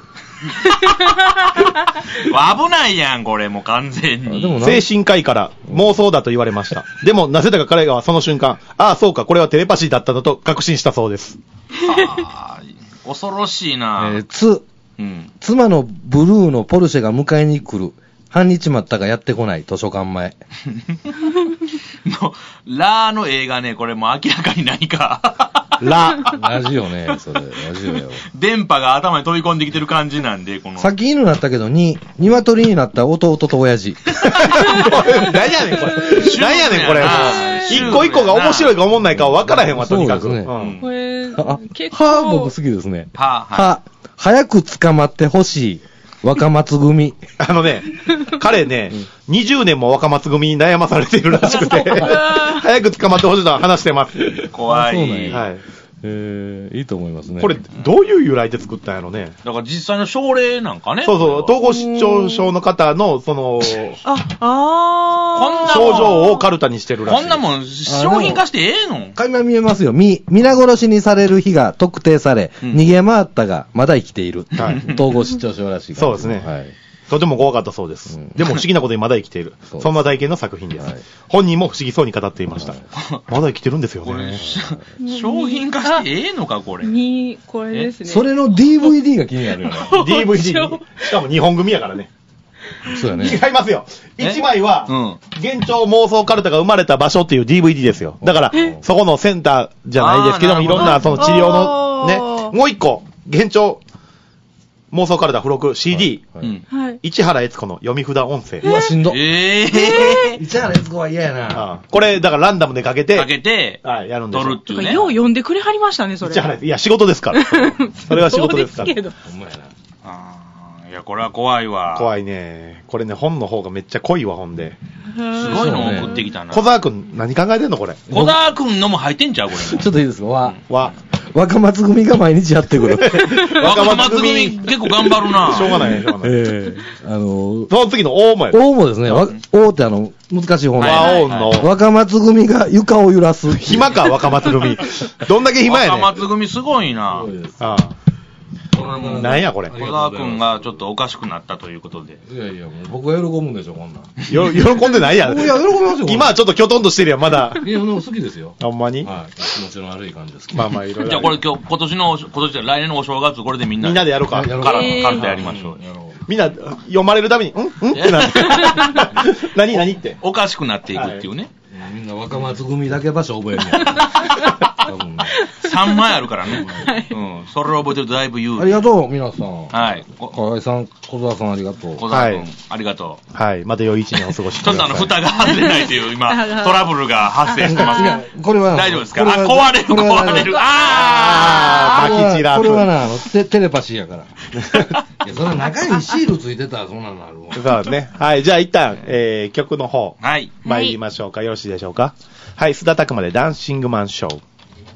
危ないやん、これ、もう完全に。
でも精神科医から妄想だと言われました。でも、なぜだか彼がその瞬間、ああ、そうか、これはテレパシーだったのと確信したそうです。
はぁ、恐ろしいな。
えー、つ、うん、妻のブルーのポルシェが迎えに来る。半日待ったがやってこない図書館前。
の、ラーの映画ね、これもう明らかに何か。
ラ。
ラジオね、それ。ラジオよ。
電波が頭に飛び込んできてる感じなんで、この。
さっき犬になったけど、に、鶏になった弟と親父。
何やねん、これ。何やねん、これ。もう一個一個が面白いか思んないか分からへんわ、とにかく。
そうですね。
うん、
これ、
結構。はぁ、僕好きですね。
はぁ、
は、早く捕まってほしい。若松組。
あのね、彼ね、うん、にじゅうねんも若松組に悩まされているらしくて、早く捕まってほしいとは話してます。
怖い。
そうなんや。
はい。
えー、いいと思いますね。
これ、どういう由来で作ったんやろね。
だから実際の症例なんかね。
そうそう、統合失調症の方の、その、
あ、あ
ー。症状をカルタにしてるらしい。
こんなもん、商品化してええの？
垣間見えますよ。み、皆殺しにされる日が特定され、うん、逃げ回ったが、まだ生きている。はい。統合失調症らしい。
そうですね。はい。とても怖かったそうです。うん、でも不思議なことにまだ生きている。そ, そんな体験の作品です、はい。本人も不思議そうに語っていました。はい、まだ生きてるんですよね。
商品化してええのか、これ。
に、これですね。
それの ディーブイディー が気になるよね。
ディーブイディー しかもにほん組やからね。
そうやね。
違いますよ。いちまいは、うん、幻聴妄想カルタが生まれた場所っていう ディーブイディー ですよ。だから、そこのセンターじゃないですけども、いろんなその治療のね、もう一個、幻聴妄想カルタ付録 シーディー、はい、市原悦子の読み札音声。
うわ、しんど。
えぇ、
ー、市原悦子は嫌やな。
ああこれ、だからランダムでかけて、
かけて、
はい、やるんですよ。
取るっていうね。
よう読んでくれはりましたね、それ。
市原、いや、仕事ですから。それは仕事ですから。
そうですけど。
ほんまやな。
ああ、いや、これは怖いわ。
怖いね。これね、本の方がめっちゃ濃いわ、本で。
すごいの送ってきたな。
小沢くん、何考えてんのこれ。
小沢くんのも入ってんちゃうこれ。
ちょっといいですかわ。
わ。
若松組が毎日やってくる。
若松組結構頑張るな。
しょうがないね、しょうがない。
ええー、あのー、
その次の大もや。
大もですね。大ってあの、難しい方の。
和音の。
若松組が床を揺らす。
暇か、若松組。どんだけ暇やねん。
若松組すごいな。
ああ。なんやこれ。
小沢くんがちょっとおかしくなったということで。
いやいや、もう僕は喜ぶんでしょ、こんなん。
よ、喜んでないやん。
いや、喜びますよ。
今はちょっときょとんとしてるやん、まだ。
いや、でも好きですよ。
ほんまに
はい。気持ちの悪い感じですけど。
まあまあ、いろいろ。
じゃあこれ今日、今年の、今年じゃ来年のお正月、これでみんな。
みんなでやろうか。
カラー、カルタやりましょう。
みんな、読まれるために、んんってなって。何何って。
おかしくなっていくっていうね。
みんな若松組だけ場所覚えるんや。
さんまいあるからね。うん。それを覚えてるとだいぶ有利。
ありがとう、皆さん。
はい。
河合さん、小沢さんありがとう。
小沢君、ありがと
う。はい。また良い一年お過ごしください。
ちょっとあの、蓋が外れないという、今、トラブルが発生してますが。
これは、
大丈夫ですか？あ、壊れる、壊れる。
あー、バキチラ
これはな、テレパシーやから。いや、それ中にシールついてたらそんなのある
わ。そうね。はい。じゃあ一旦、えー、曲の方。
はい。
参りましょうか。よろしいでしょうか。はい。須田拓馬でダンシングマンショー。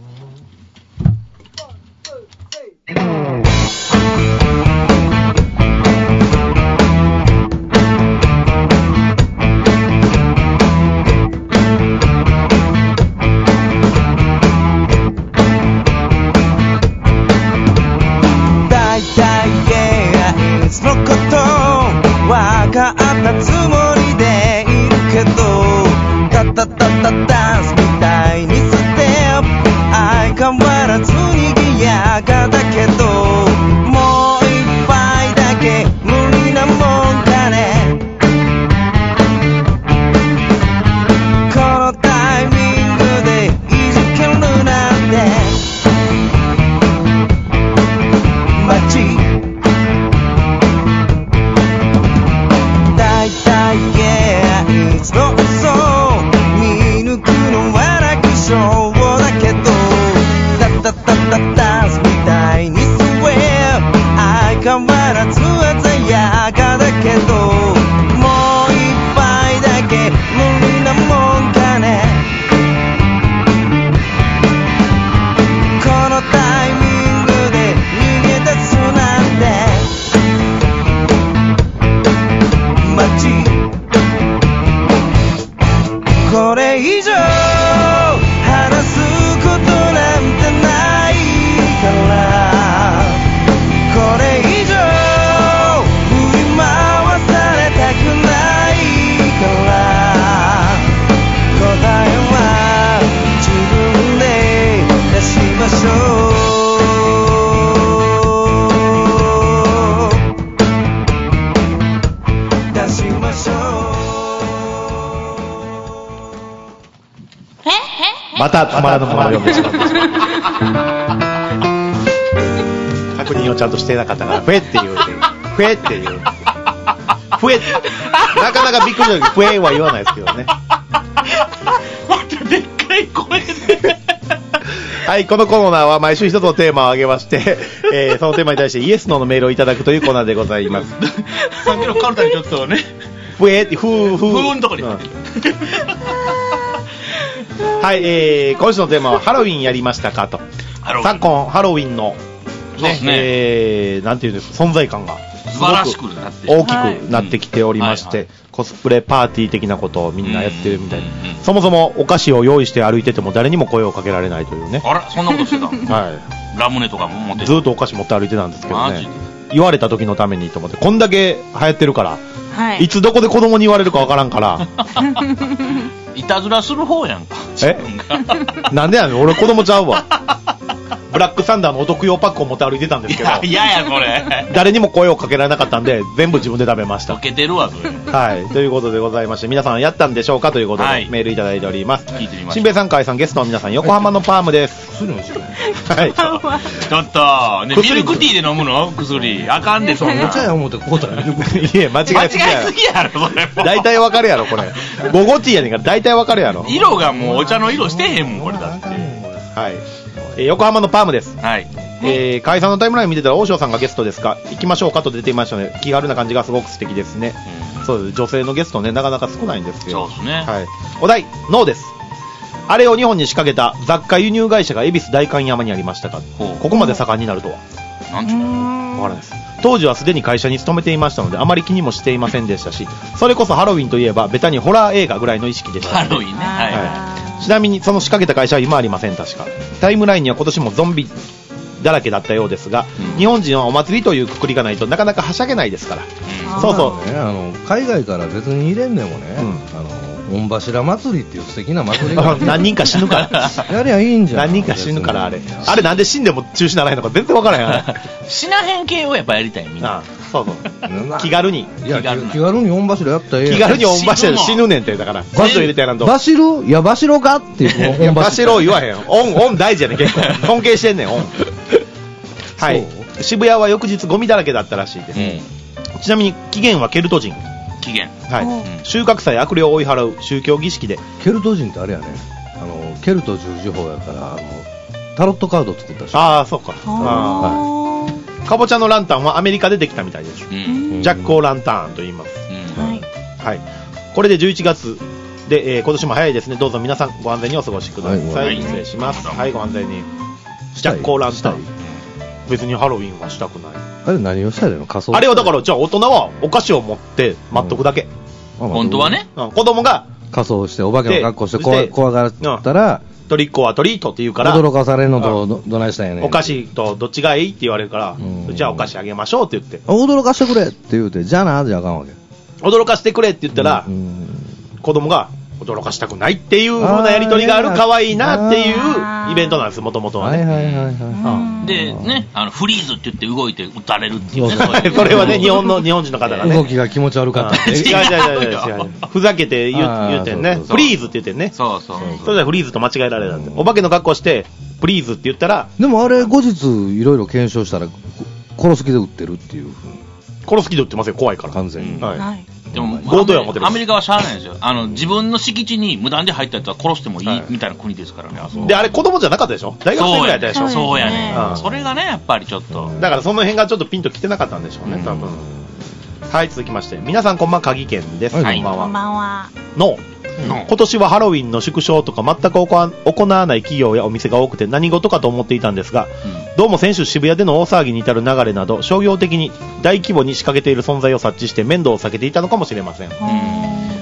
だいたいあいつのことわかったつもりでいるけどタタタタダンスみたいにステップ相変わらずにぎやかだけどもう一杯だけ無理なもんだねこのタイミングでいじけるなんてマジだいたい yeah いつの嘘見抜くこれ以上話すことなんてないからこれ以上振り回されたくないから答えは自分で出しましょう
またたまらぬものを読んでしまった確認をちゃんとしてなかったからフェって言うてフェって言うフェなかなかびっくりした時フェは言わないですけどね
待ってでっかい声で
はい、このコーナーは毎週一つのテーマを挙げまして、えー、そのテーマに対してイエスノーのメールをいただくというコーナーでございます
さっきのカルタにちょっとね
フェってフーフー
フーのとこに、うん
はい、えー、今週のテーマはハロウィンやりましたかと。昨今ハロウィンのね、ねえー、なんていうんですか、存在感が
素晴らしくなって
大きくなってきておりまして、はい、コスプレパーティー的なことをみんなやってるみたいな。そもそもお菓子を用意して歩いてても誰にも声をかけられないというね。
あら、そんなことしてたの？
はい。
ラムネとかも持って
ずっとお菓子持って歩いてたんですけどね。言われた時のためにと思って、こんだけ流行ってるから、はい、いつどこで子供に言われるかわからんから
いたずらする方やんか。
えなんでやねん、俺子供ちゃうわ。ブラックサンダーのお得用パックを持って歩いてたんですけど、
いやいやこれ
誰にも声をかけられなかったんで全部自分で食べました。
溶けてるわそれ。
はい、ということでございまして、皆さんやったんでしょうかということで、はい、メールいただいております。聞いてみましょう。新平さん、海さん、ゲストの皆さん、横浜のパームです。
薬の薬
はい。
ちょっと、ね、ミルクティーで飲むの薬あかんでそんな。
お茶や思ってこうたらミルクティ
ー。いや間違えすぎやろ。
間違えすぎやろそれ。
大体わかるやろこれ。ゴゴティーやねんから大体わかるやろ。
色がもうお茶の色してへんもんこれだって。
はい。えー、横浜のパームです。
はい。
えー、海さんのタイムライン見てたら大塩さんがゲストですか、行きましょうかと出ていましたので、気軽な感じがすごく素敵ですね。うん、そうです、女性のゲストね、なかなか少ないんですよ。
そうですね。
はい。お題、ノーです。あれを日本に仕掛けた雑貨輸入会社が恵比寿代官山にありましたか。ここまで盛んになるとは。
なんちゅうの？
わからないです。当時はすでに会社に勤めていましたので、あまり気にもしていませんでしたし、それこそハロウィンといえばベタにホラー映画ぐらいの意識でした、
ね。ハロウィンね。はい。
はい、ちなみにその仕掛けた会社は今ありません、確か。タイムラインには今年もゾンビだらけだったようですが、うん、日本人はお祭りというくくりがないとなかなかはしゃげないですから。うん、そうそう、
ね、あの海外から別に入れんでもね、うん、あの御柱祭りっていう素敵な祭りが
何人か死ぬから
やりゃいいんじゃん。
何人か死ぬからあれあれなんで死んでも中止ならへんのか全然わからへん
死なへん系をやっぱやりたいみんな。ああ
そうそう気軽に
いや気軽に気軽に御柱やったらええやん。
気軽に御柱で死ぬねんってだからバシロ入れてやらんと。
バシロいやバシロかっていう
いやバシロ言わへん。オンオン大事やねん結構尊敬してんねんオンはい、渋谷は翌日ゴミだらけだったらしいです、うん、ちなみに起源はケルト人。
起源、
はい、うん、収穫祭悪霊を追い払う宗教儀式で。
ケルト人ってあれやね、あのケルト十字法やからあのタロットカード作った人。
ああそうか。あ、はい、かぼちゃのランタンはアメリカでできたみたいです、うん、ジャック・オー・ランタンと言います、うん、はい、はい、これでじゅういちがつで、えー、今年も早いですね。どうぞ皆さんご安全にお過ごしください、はい、失礼します。はい、ご安全に。ジャック・オー・ランタン別にハロウィンはしたくない。
あれ何をしたらいいの？仮装。
あれはだからじゃあ大人はお菓子を持って待っとくだけ、
うん、本当はね、
うん、子供が
仮装してお化けの格好して怖怖がったら、
うん、トリックはトリートって言うから
驚かされるのと ど,、うん、どないしたんやねん。
お菓子とどっちがいいって言われるから、うん、じゃあお菓子あげましょうって言って、
驚かしてくれって言うて、じゃあなじゃあかんわけ。
驚かしてくれって言ったら、うん、子供が驚かしたくないっていう風なやり取りがある可愛いなっていうイベントなんです、もともとはね。はいはいはい
はい。でね、あのフリーズって言って動いて撃たれるっていうね。
それはね、日本の日本人の方がね。
動きが気持ち悪かった。違う違う
違う違う。ふざけて言う言うてんね。フリーズって言ってんね。
そうそう。
それでフリーズと間違えられたんで、お化けの格好してプリーズって言ったら。
でもあれ後日いろいろ検証したら殺す気で撃ってるっていう風に。
殺す気で撃ってますよ、怖いから。
完全に。はい。
でも強盗や思ってる。アメリカはしゃあないんですよ。あの自分の敷地に無断で入ったやつは殺してもいい、はい、みたいな国ですからね。あそ
であれ子供じゃなかったでしょ。大学生ぐらいやったでしょ。
そうやね。そうやね、うん、それがねやっぱりちょっと。
だからその辺がちょっとピンときてなかったんでしょうね、多分。はい、続きまして皆さんこんばんは、鍵健です。
はい、こんばんは。こんばんは。
の今年はハロウィンの縮小とか全く行わない企業やお店が多くて何事かと思っていたんですが、うん、どうも先週渋谷での大騒ぎに至る流れなど商業的に大規模に仕掛けている存在を察知して面倒を避けていたのかもしれません。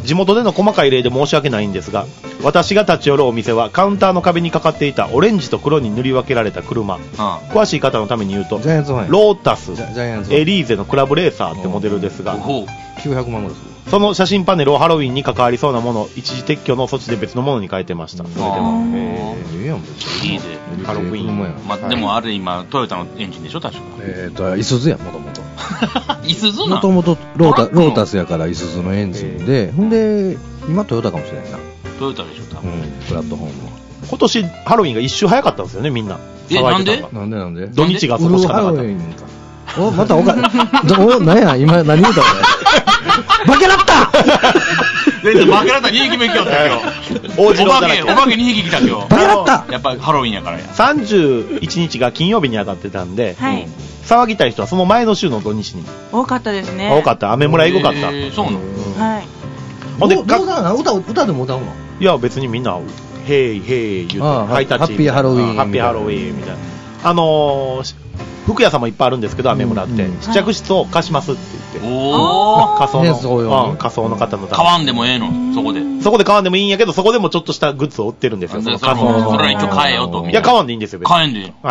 地元での細かい例で申し訳ないんですが、私が立ち寄るお店はカウンターの壁にかかっていたオレンジと黒に塗り分けられた車、はあ、詳しい方のために言うと
ジャイアンツファン
ロータスエリーゼのクラブレーサーってモデルですが、
きゅうひゃくまんぐらいする。
その写真パネルをハロウィンに関わりそうなものを一時撤去の措置で別のものに変えてました。それでも
えー、いいやん別
にいいで
ハロウィン、
まあ、でもあれ今トヨタのエンジンでしょ確か。
えーとイスズやもともと
イスズな
もともとロータロータスやからイスズのエンジンで、ほんで今トヨタかもしれないな。
トヨタでしょ多分、うん、
プラットフォームは
今年ハロウィンが一周早かったんですよね、みんな。
えなんで
なんでなんで
土日がそこしかなかった。
おまたおかお何や今何言うた俺バケラッタ
全然バケラッタにひきめ来よった今日お化けお化けにひき来た今日
バケラッタ
やっぱハロウィンやからや。
さんじゅういちにちが金曜日に当たってたんで、
はい、
騒ぎたい人はその前の週の土日に
多かったですね。
多かった。雨村エゴかった。
えー、そうなの。
はい。
ほんで歌歌歌でも歌うの？
いや別にみんなヘイヘイ言ってハイタッチ
ハッピーハロウィーン
ハッピーハロウィーンみたいな。あのー、服屋さんもいっぱいあるんですけど、雨村って、うんうん、試着室を貸しますって言って、
お
仮装の、
ね、そうよ、
うん、仮装の方の
買わんでもええのそこで
そこで買わんでもいいんやけど、そこでもちょっとしたグッズを売ってるんですよ。その仮装の
それは一応買えよと。
いや買わんでいいんですよ。
買えんでいい、
はい、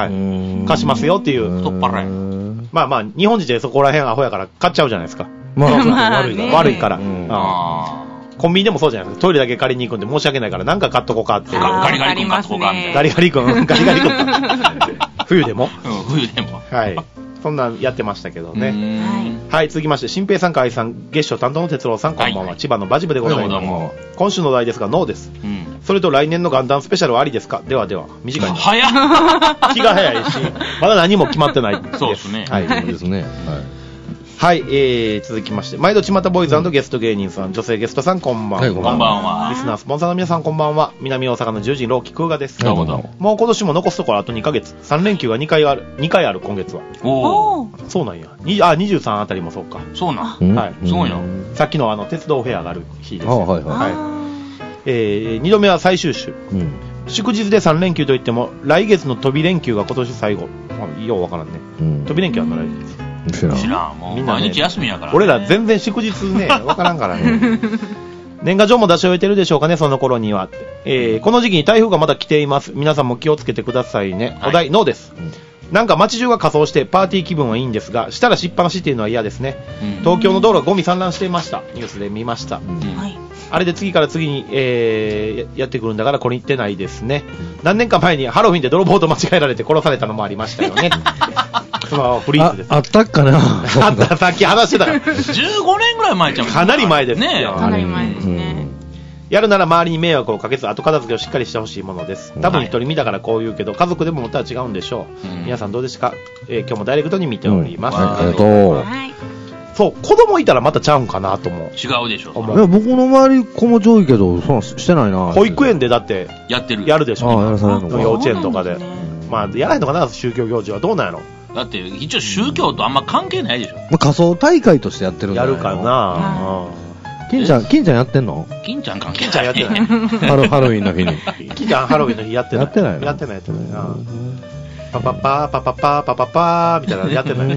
貸しますよっていう
太っ腹や。
まあまあ日本人でそこら辺アホやから買っちゃうじゃないですか。
まあ、
まあ、
悪いから悪いから、うん、
あ
コンビニでもそうじゃないですか。トイレだけ借りに行くんで申し訳ないからなんか買っとこうかって。
ガリガリ君買っとこうかみたいな。
ガリガリ君ガリガリ君冬でも、うん、
冬でも
はいそんなんやってましたけどね。はい、続きまして新平さん、海さん、月初担当の哲郎さん、こんばんは、はい、千葉のバジブでございます。今週の題ですがノーです、うん、それと来年の元旦スペシャルはありですか。ではでは短いです。
早っ
気が早いしまだ何も決まってないです。
そうですね、
はい、そうですね、はい
はい、えー、続きまして毎度ちまたボーイズ&ゲスト芸人さん、女性ゲストさんこんばんは、はい、
こんばんは。
リスナースポンサーの皆さんこんばんは。南大阪のじゅうじローキクーガです。
どうもどうも。
もう今年も残すところあとにかげつ、さん連休がにかいあるにかいある今月は。
おお
そうなんや。にあにじゅうさんあたりもそうか。
そうなん、
はい、
すごいな。
さっきのあの鉄道フェアがある日です。
あ、はいはい、
はい、えー、にどめは最終週、うん、祝日でさん連休といっても来月の飛び連休が今年最後。あ、ようわからんね、うん、飛び連休あんの来月
知らん、知らんもうみんな、ね、毎日休みやから、ね、
俺ら全然祝日ねわからんからね年賀状も出し終えてるでしょうかね、その頃には、えー、この時期に台風がまだ来ています。皆さんも気をつけてくださいね、はい、お題ノーです、うん、なんか街中が仮装してパーティー気分はいいんですが、したらしっぱなしっていうのは嫌ですね、うん、東京の道路がゴミ散乱していました。ニュースで見ました、うん、あれで次から次に、えー、やってくるんだからこれ言ってないですね、うん、何年か前にハロウィンで泥棒と間違えられて殺されたのもありましたよねそのフリーズです。
あ, あったかな
あったさっき話してたよ
じゅうごねんぐらい前ちゃう
かなり前です
ね。
かなり前ですね。
やるなら周りに迷惑をかけず後片付けをしっかりしてほしいものです。多分一人見だからこう言うけど、家族でも思ったら違うんでしょう、うん、皆さんどうですか、えー、今日もダイレクトに見ております、うん、
ありがとう。
はい
そう、子供いたらまたちゃうんかなと思う。
違うでしょ。
いや僕の周り子持ち多いけど、そうしてないな。
保育園でだって
やってる。
やるでしょ。
ああ、やらされるのか。
幼稚園とかで。まあやらないのかな、宗教行事はどうなんやろ。
だって一応宗教とあんま関係ないでしょ。
まあ、仮想大会としてやってるんじゃないの。
やるかな。
金ちゃん、金ちゃんやってんの？
金ちゃん関係ない。
金ちゃんやってない。
ハロハロウィンの日に。
金ちゃんハロウィンの日やってない。
やってないの？
やってないやってないな。パパパーパパパーパパパーみたいなのやってない。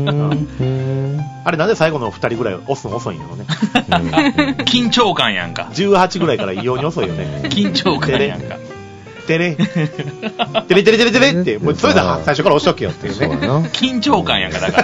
あれなんで最後のふたりぐらい押すの遅いんやろね。
緊張感やんか。
じゅうはちぐらいから異様に遅いよね。
緊張感やんか。
テレテレテレテレテレってもうそれで最初から押しとけよっていうね。
緊張感やんかだから。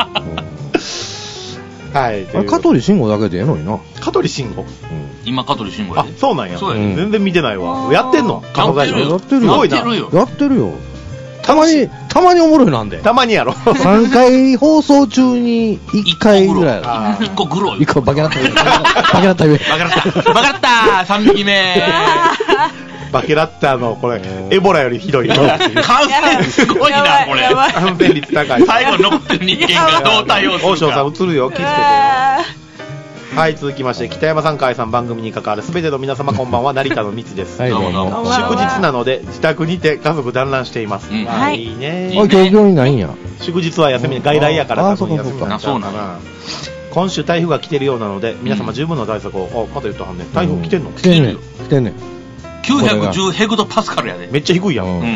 はい。
香取慎吾だけでええのにな。
香取慎吾。
今香取慎吾やで。
あ、そうなんや。
そうやね。
全然見てないわ。やってんの？
やってるよ。
やってるよ。
すごいな。
やってるよ。たまに、たまにおもろいなんで。
たまにやろ。
さんかい放送中にいっかいぐらい。
いっこグロい。
いっこバケラッタバケラッタ上。
バケラッタ。バケラッタさんびきめ。
バケラッタのこれ、エボラよりひどい。
感染すごいな、これ。
感染率高い。
最後に残ってる人間がどう対応するか。
王将さん映るよ、気をつけてよ。はい、続きまして北山さん、海さん、番組に関わるすべての皆様こんばんは、成田のみつです。
はい、どうも。
祝日なので自宅にて家族団らんしています。
うん、
はい、いいね。
あ、東京にないんや。
祝日は休みで外来やから
多分休み
なんちゃうかな。
今週台風が来てるようなので皆様十分な対策を。あ、また言ったはんね。台風来てんの？
来てんねん。来てんねん。
きゅうひゃくじゅうヘクトパスカルやで。
めっちゃ低いやん。
うん。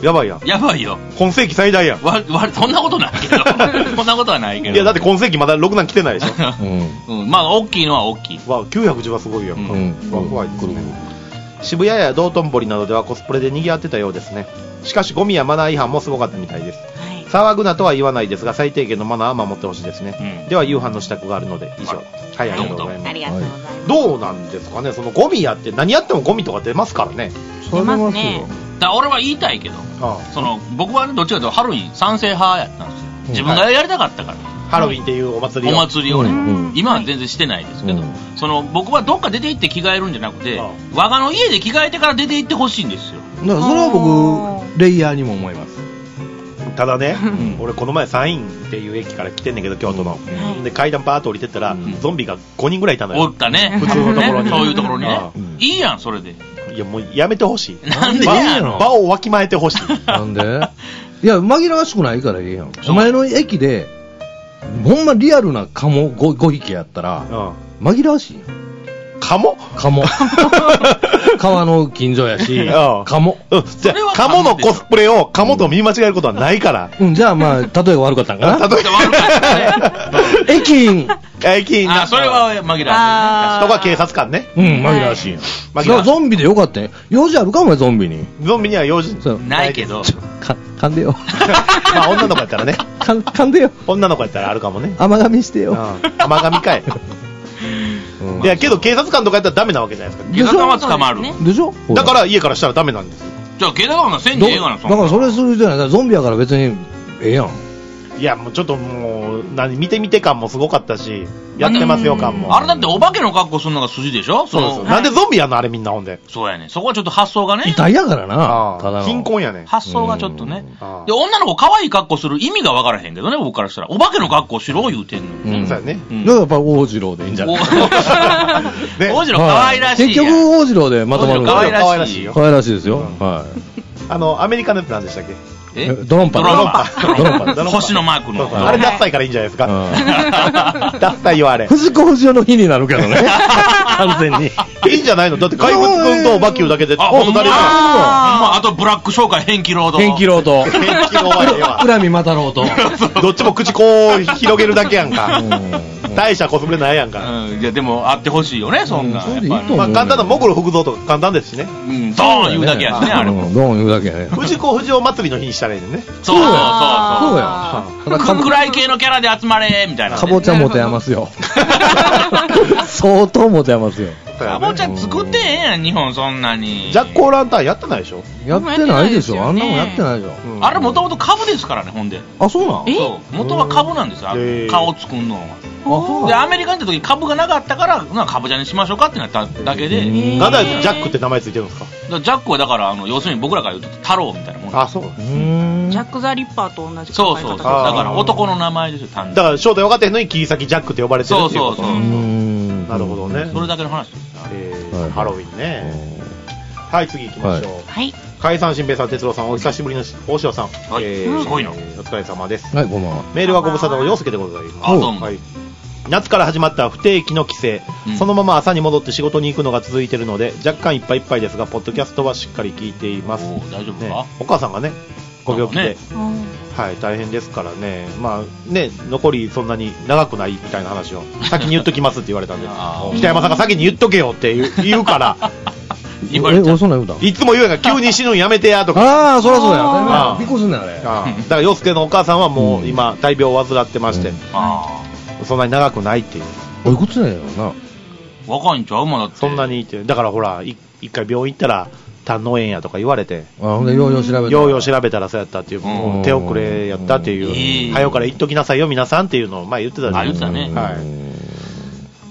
やばいやん。
やばいよ。
今世紀最大やん。
わ、わ、そんなことないけど。そんなことはないけど。
いや、だって今世紀まだろくなん来てないでしょ。
うん。うん。まあ、大きいのは大きい。
わ、きゅうひゃくじゅうはすごいやんか。
うん。
怖いですね。渋谷や道頓堀などではコスプレで賑わってたようですね。しかしゴミやマナー違反もすごかったみたいです。騒ぐなとは言わないですが、最低限のマナーは守ってほしいですね。うん、では、夕飯の支度があるので、以上。はい、ありがとうございます。
ありがとうございます。
どうなんですかね、そのゴミやって何やってもゴミとか出ますからね。
出ますね。
だ俺は言いたいけど、ああその僕はね、どっちかというとハロウィン賛成派やったんですよ。自分がやりたかったから。はい
ハロウィンっていうお祭りを
お祭りをね、うん、今は全然してないですけど、うん、その僕はどっか出て行って着替えるんじゃなくて、我がの家で着替えてから出て行ってほしいんですよ。
だからそれは僕レイヤーにも思います。
ただね、うん、俺この前サインっていう駅から来てんねんけど京都の、うん、で階段パーッと降りてったら、うん、ゾンビがごにんぐらいいたのよ。
おったね
普通のところに、
ね、そういうところにね、うん、いいやんそれで。
いやもうやめてほしい。
なんでや
の場をわきまえてほしい。
なんでいや紛らわしくないからいいやん。お前の駅でほんまリアルなカモ 5, 5匹やったら、うん、紛らわしいやん。
カモ
カモ川の近所やし、カモ、
うん、じゃあカモのコスプレをカモと見間違えることはないから、
うん、じゃあまあ例えが悪かったんかな。
例えが悪かったね。
駅員
駅員
あそれは紛らわ
しい。人が警察官ね。
うん紛らわしいやん。紛らわしい。ゾンビでよかったね。用事あるかもゾンビに。
ゾンビには用事
ないけど
か噛んでよ。
まあ女の子やったらね。
か噛んでよ。
女の子やったらあるかもね。
甘噛みしてよ。
甘噛みかい。いやけど警察官とかやったらダメなわけじゃないですか。
警察官は捕まる
でしょ。
だから家からしたらダメなんですよ。
じゃあ警察官がせんでええがな。
だからそれするじゃない。ゾンビやから別にええやん。
いやもうちょっともう何見てみて感もすごかったしやってますよ感も。
あれだってお化けの格好するのが筋でしょ。
そうですよ。なんでゾンビやんのあれみんなほんで。
そうやね。そこはちょっと発想がね。
遺体やからな。
ただの貧困やね。
発想がちょっとね。で女の子可愛い格好する意味が分からへんけどね僕からしたらお化けの格好しろ言うてんの。
うんそうやね。
だからやっぱ大次郎でいいんじゃない。
大次郎可愛らしい。
結局大次郎でまとまる。
可愛らしいよ。
可愛らしいですよ。はい。
あのアメリカのやつなんでしたっけ。
え
ドロンパ
ドロンパドロンパ星のマークの
あれダッサいからいいんじゃないですか。ダッサいよあれ。
藤子不二雄の日になるけどね。完全に
いいんじゃないの。だって怪物くんとバキューだけで
あほんまあとブラック商会変気郎と
変気郎と
変気郎はええわ
恨みまたろうと
どっちも口こう広げるだけやんか。大したコスプレないやんか。
いやでもあってほしいよねそんな。
まあ簡単なモグロ福蔵とか簡単ですしね。
うんドーン言うだけやしねあれも。
ドーン言うだけやね。
藤子不二雄祭りの日にしたらいいね。
そうそうそうそう
や。
暗い系のキャラで集まれみたいな。
かぼちゃ持て余すよ。相当持て余すよ。
かぼちゃ作ってへんやん日本そんなに。
ジャックオーランタンやってないでしょ。
やってないでしょ。あんなもんやってないでしょ。
あれもともと株ですからねほんで。
あそうなん。
そう元は株なんですよ顔作んのは。でアメリカに行った時株がなかったからなかぼちゃにしましょうかってなっただけで。
なんでジャックって名前ついてるんですか。
ジャックはだからあの要するに僕らから言うと太郎みたいなもん。
あそう。
ジャック・ザ・リッパーと同じ
そうそうそう。だから男の名前ですよ単に。
だから正体分かってんのに切り裂きジャックって呼ばれてるっていうこと。
そうそうそう。
なるほどね。
それだけの話です。
ハロウィンね。はい次行きましょう。
はい。
海さん、新平さん、哲郎さん、お久しぶりの大塩さん。
はい。すごいな。お
疲れ様です。
はい、こんばんは。
メールはご無沙汰の陽介でございます。
あ、どうも。
はい。夏から始まった不定期の帰省、うん、そのまま朝に戻って仕事に行くのが続いているので若干いっぱいいっぱいですがポッドキャストはしっかり聞いています。
お大丈夫か、
ね、お母さんがねご病気で、ね、はい、大変ですからね、まあね、残りそんなに長くないみたいな話を先に言っときますって言われたんで北山さんが先に言っとけよって言うから
言われちゃう。
いつも言うやんか急に死ぬんやめてやとか。
ああそりゃそうやびっくりすんねんあれ。
あだから陽介のお母さんはもう今大病を患ってまして、うん、あそんなに長くないっていう。
おいくつなんやろな。
若いんちゃうまだって。
そんなにいてだからほらい一回病院行ったら胆の炎やとか言われて、
あほんでようよう調べたら
ようよう調べたらそうやったっていう、もう手遅れやったっていう、早うから言っときなさいよ皆さんっていうのを前言ってたじゃないですか。
あ言ってたね。
はい。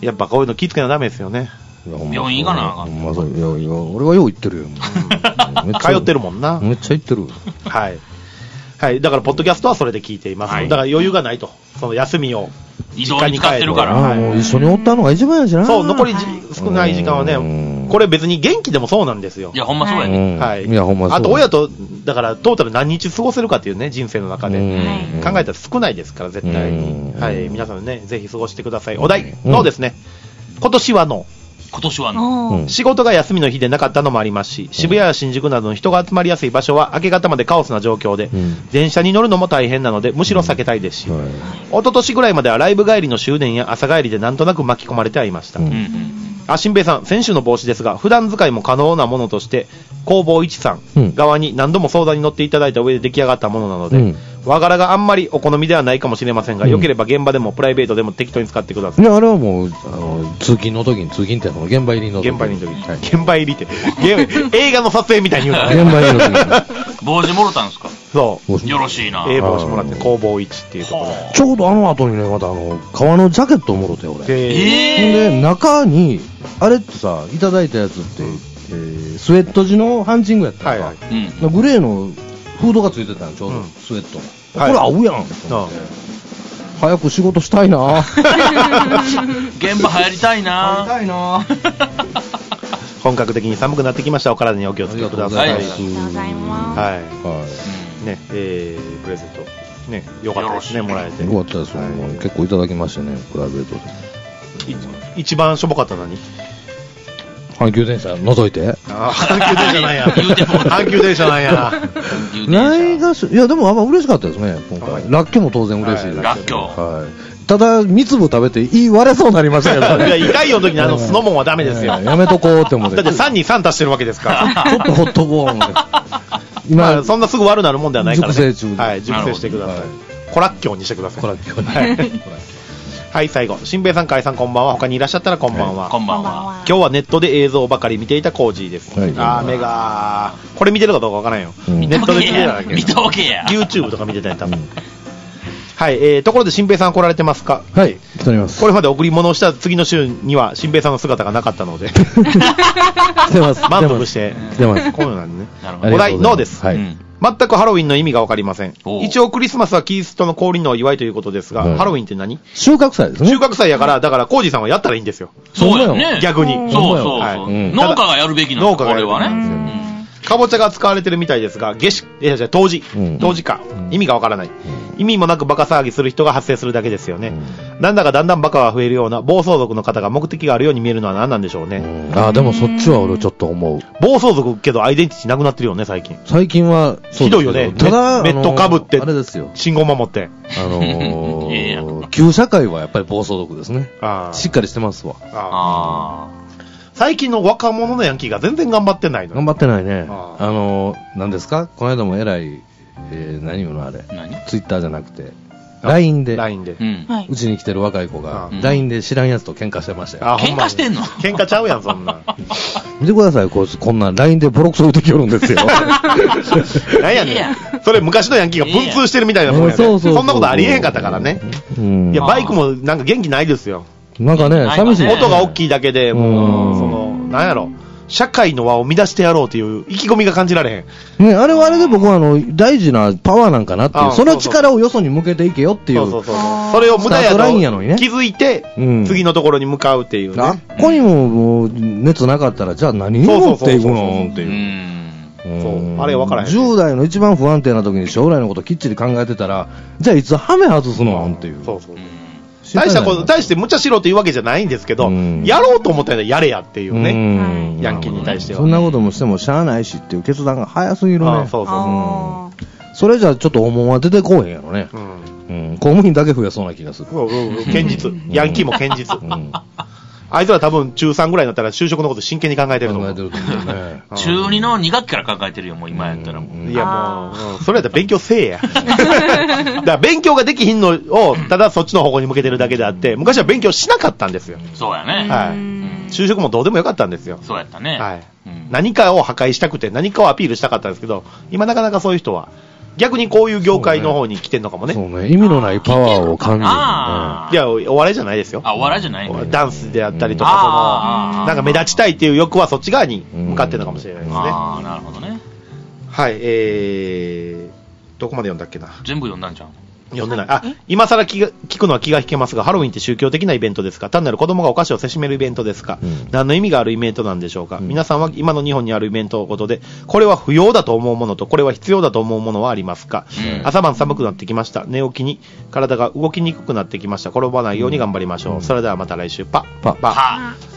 やっぱこういうの気付けなダメですよね。
病院行かなあかん。
まさに俺はよう行ってるよ。
通ってるもんな。
めっちゃ行ってる。
はい。はい、だからポッドキャストはそれで聞いています。はい、だから余裕がないと、その休みを
移動に使ってるから、
はい、もう一緒におったのが一番やしな。
そう残り少ない時間はね、これ別に元気でもそうなんですよ。
いやほんまそうやね。
はい。
いやほんまそう。
あと親とだからトータル何日過ごせるかっていうね人生の中で考えたら少ないですから絶対に。はい、皆さんねぜひ過ごしてください。お題のですね、今年はの
今年はね、
仕事が休みの日でなかったのもありますし、渋谷や新宿などの人が集まりやすい場所は明け方までカオスな状況で、うん、電車に乗るのも大変なのでむしろ避けたいですし、うん、一昨年ぐらいまではライブ帰りの終電や朝帰りでなんとなく巻き込まれてはいました。うんうん、あ、新平さん、先週の帽子ですが普段使いも可能なものとして工房一さん側に何度も相談に乗っていただいた上で出来上がったものなので、うん、和柄があんまりお好みではないかもしれませんが、うん、よければ現場でもプライベートでも適当に使ってください。
いや、あれはもうあの通勤の時に、通勤っての現場入りの時に、
現場入りの時、はい、現場入りって映画の撮影みたいに言うの
現場入りの時
に帽子もろたんですか。
そう
よろしいな。
ええ帽子もらって工房一っていうところで
ちょうどあの後にね、またあの革のジャケットをもろて俺、
え
ー、で中にあれってさ、いただいたやつって、えー、スウェット地のハンチングやったから、はいはい、グレーのフードがついてたのちょうど、うん、スウェットの、はい、これ合うやんと思って、早く仕事したいな
現場入りたいな
入りたいな
本格的に寒くなってきました。お体にお気をつけください。
ありがとうございます。
はい、はい、ね、えー、プレゼントね、よかったですね、もらえて。
よかったです、はい、結構いただきましてね、プライベートで。
一番しょぼかったの何？
阪急電車覗いて。
あ、阪急電車なんや。阪急電車なんや。
ないがし、いやでもあんま嬉しかったですね、今回。らっきょうも当然嬉しいですけど。
らっきょう。
はい。ただ三粒食べて胃割れそうになりましたけど。
いや、胃潰瘍の時にあの酢のもんはダメですよ。
やめとこうって思って。
だってさんにさん足してるわけですから。
ちょっとほっとこう思って。
今そんなすぐ悪なるもんではないからね。
熟成中。
はい、熟成してください。コラッキョウにしてください。
コラッキョウね。
はい、最後、新平さん、海さん、こんばんは。他にいらっしゃったらこんばんは。
こんばんは。
今日はネットで映像ばかり見ていたコージーです。はい、あー、目がこれ見てるかどうかわからんよ。
うん、ネットで見てただけ。見とけや。
YouTube とか見てたんや、多分。うん、はい、えー、ところで新平さん来られてますか？
はい、来ております。
これまで贈り物をした次の週には新平さんの姿がなかったので。来
てます。
満足して。
来てます。
こういうのなんでね。お題、ノーです。はい。うん全くハロウィンの意味がわかりません。一応クリスマスはキリストの降臨の祝いということですが、うん、ハロウィンって何？
収穫祭ですね。
収穫祭やから、だからコージーさんはやったらいいんですよ。
そうやね。
逆に。
そうそうそう。はいうん、農家がやるべきなの。農家がやるべきなんですよ。
かぼちゃが使われてるみたいですが、夏至、いやじゃ冬至、うん、冬至か、うん、意味がわからない、うん、意味もなくバカ騒ぎする人が発生するだけですよね、うん、なんだかだんだんバカが増えるような暴走族の方が目的があるように見えるのは何なんでしょうね、
うん、ああでもそっちは俺ちょっと思う。
暴走族けどアイデンティティなくなってるよね最近。
最近は
そうひどいよね。ただメットかぶって
あれですよ、
信号守って
あのー、旧社会はやっぱり暴走族ですね。あしっかりしてますわ。
ああ最近の若者のヤンキーが全然頑張ってないの。
頑張ってないね。あ, あのー、何ですかこの間もえらい、えー、何言うのあれ。何ツイッターじゃなくて、ライン で。
ライン で。
うちに来てる若い子が、ライン で知らんやつと喧嘩してましたよ。
あ喧嘩してんの
喧嘩ちゃうやん、そんな。
見てください、こいつ、こんなん ライン でボロクソ言うてきよるんですよ。
何やねん。それ昔のヤンキーが文通してるみたいなもんやね。そうそうそう。そんなことありえへんかったからね。うん、いや、バイクもなんか元気ないですよ。
なんかね、寂しい。
音が大きいだけで、もう、その、なんやろ。社会の輪を乱してやろうという意気込みが感じられへん。
ね、あれはあれで僕はあの大事なパワーなんかなっていう、その力をよそに向けていけよっていう。そうそうそう。
それを無駄やと気づいて、次のところに向かうっていうね。
あっこにももう熱なかったら、じゃあ何に持っていくのっていう。
そう。あれ分からへん。
じゅう代の一番不安定な時に将来のこときっちり考えてたら、じゃあいつハメ外すのっていう。そうそう。
大したこと、大して無茶しろというわけじゃないんですけど、うん、やろうと思ったらやれやっていうね、うん、ヤンキーに対しては。
そんなこともしてもしゃあないしっていう決断が早すぎるね。ああそうそうそう、うん。それじゃちょっと重は出てこうへんやろね。うんうん、公務員だけ増えそうな気がする。
うんうんうん、堅実。ヤンキーも堅実。うんあいつら多分中さんぐらいになったら就職のこと真剣に考えてると思う。考えてると思う
ね。中にのに学期から考えてるよ、もう今やったらもう。
いやもう、うん、それやったら勉強せえや。だから勉強ができひんのを、ただそっちの方向に向けてるだけであって、昔は勉強しなかったんですよ。
そうやね。
はい。就職もどうでもよかったんですよ。
そうやったね。
はい。うん、何かを破壊したくて、何かをアピールしたかったんですけど、今なかなかそういう人は、逆にこういう業界の方に来てんのかもね。
そうね。意味のないパワーを感じる、ね。
いや、お笑いじゃないですよ。
あ、お笑いじゃない、ね、
ダンスであったりとか、その、なんか目立ちたいっていう欲はそっち側に向かってるのかもしれないですね。
ああ、なるほどね。
はい、えー、どこまで読んだっけな。
全部読んだんじゃん。
読んでない。あ、今更気が聞くのは気が引けますが、ハロウィンって宗教的なイベントですか？単なる子供がお菓子をせしめるイベントですか？うん、何の意味があるイベントなんでしょうか？うん、皆さんは今の日本にあるイベントのことで、これは不要だと思うものと、これは必要だと思うものはありますか？うん、朝晩寒くなってきました。寝起きに体が動きにくくなってきました。転ばないように頑張りましょう。うん、それではまた来週。パッ、パッ、パッ。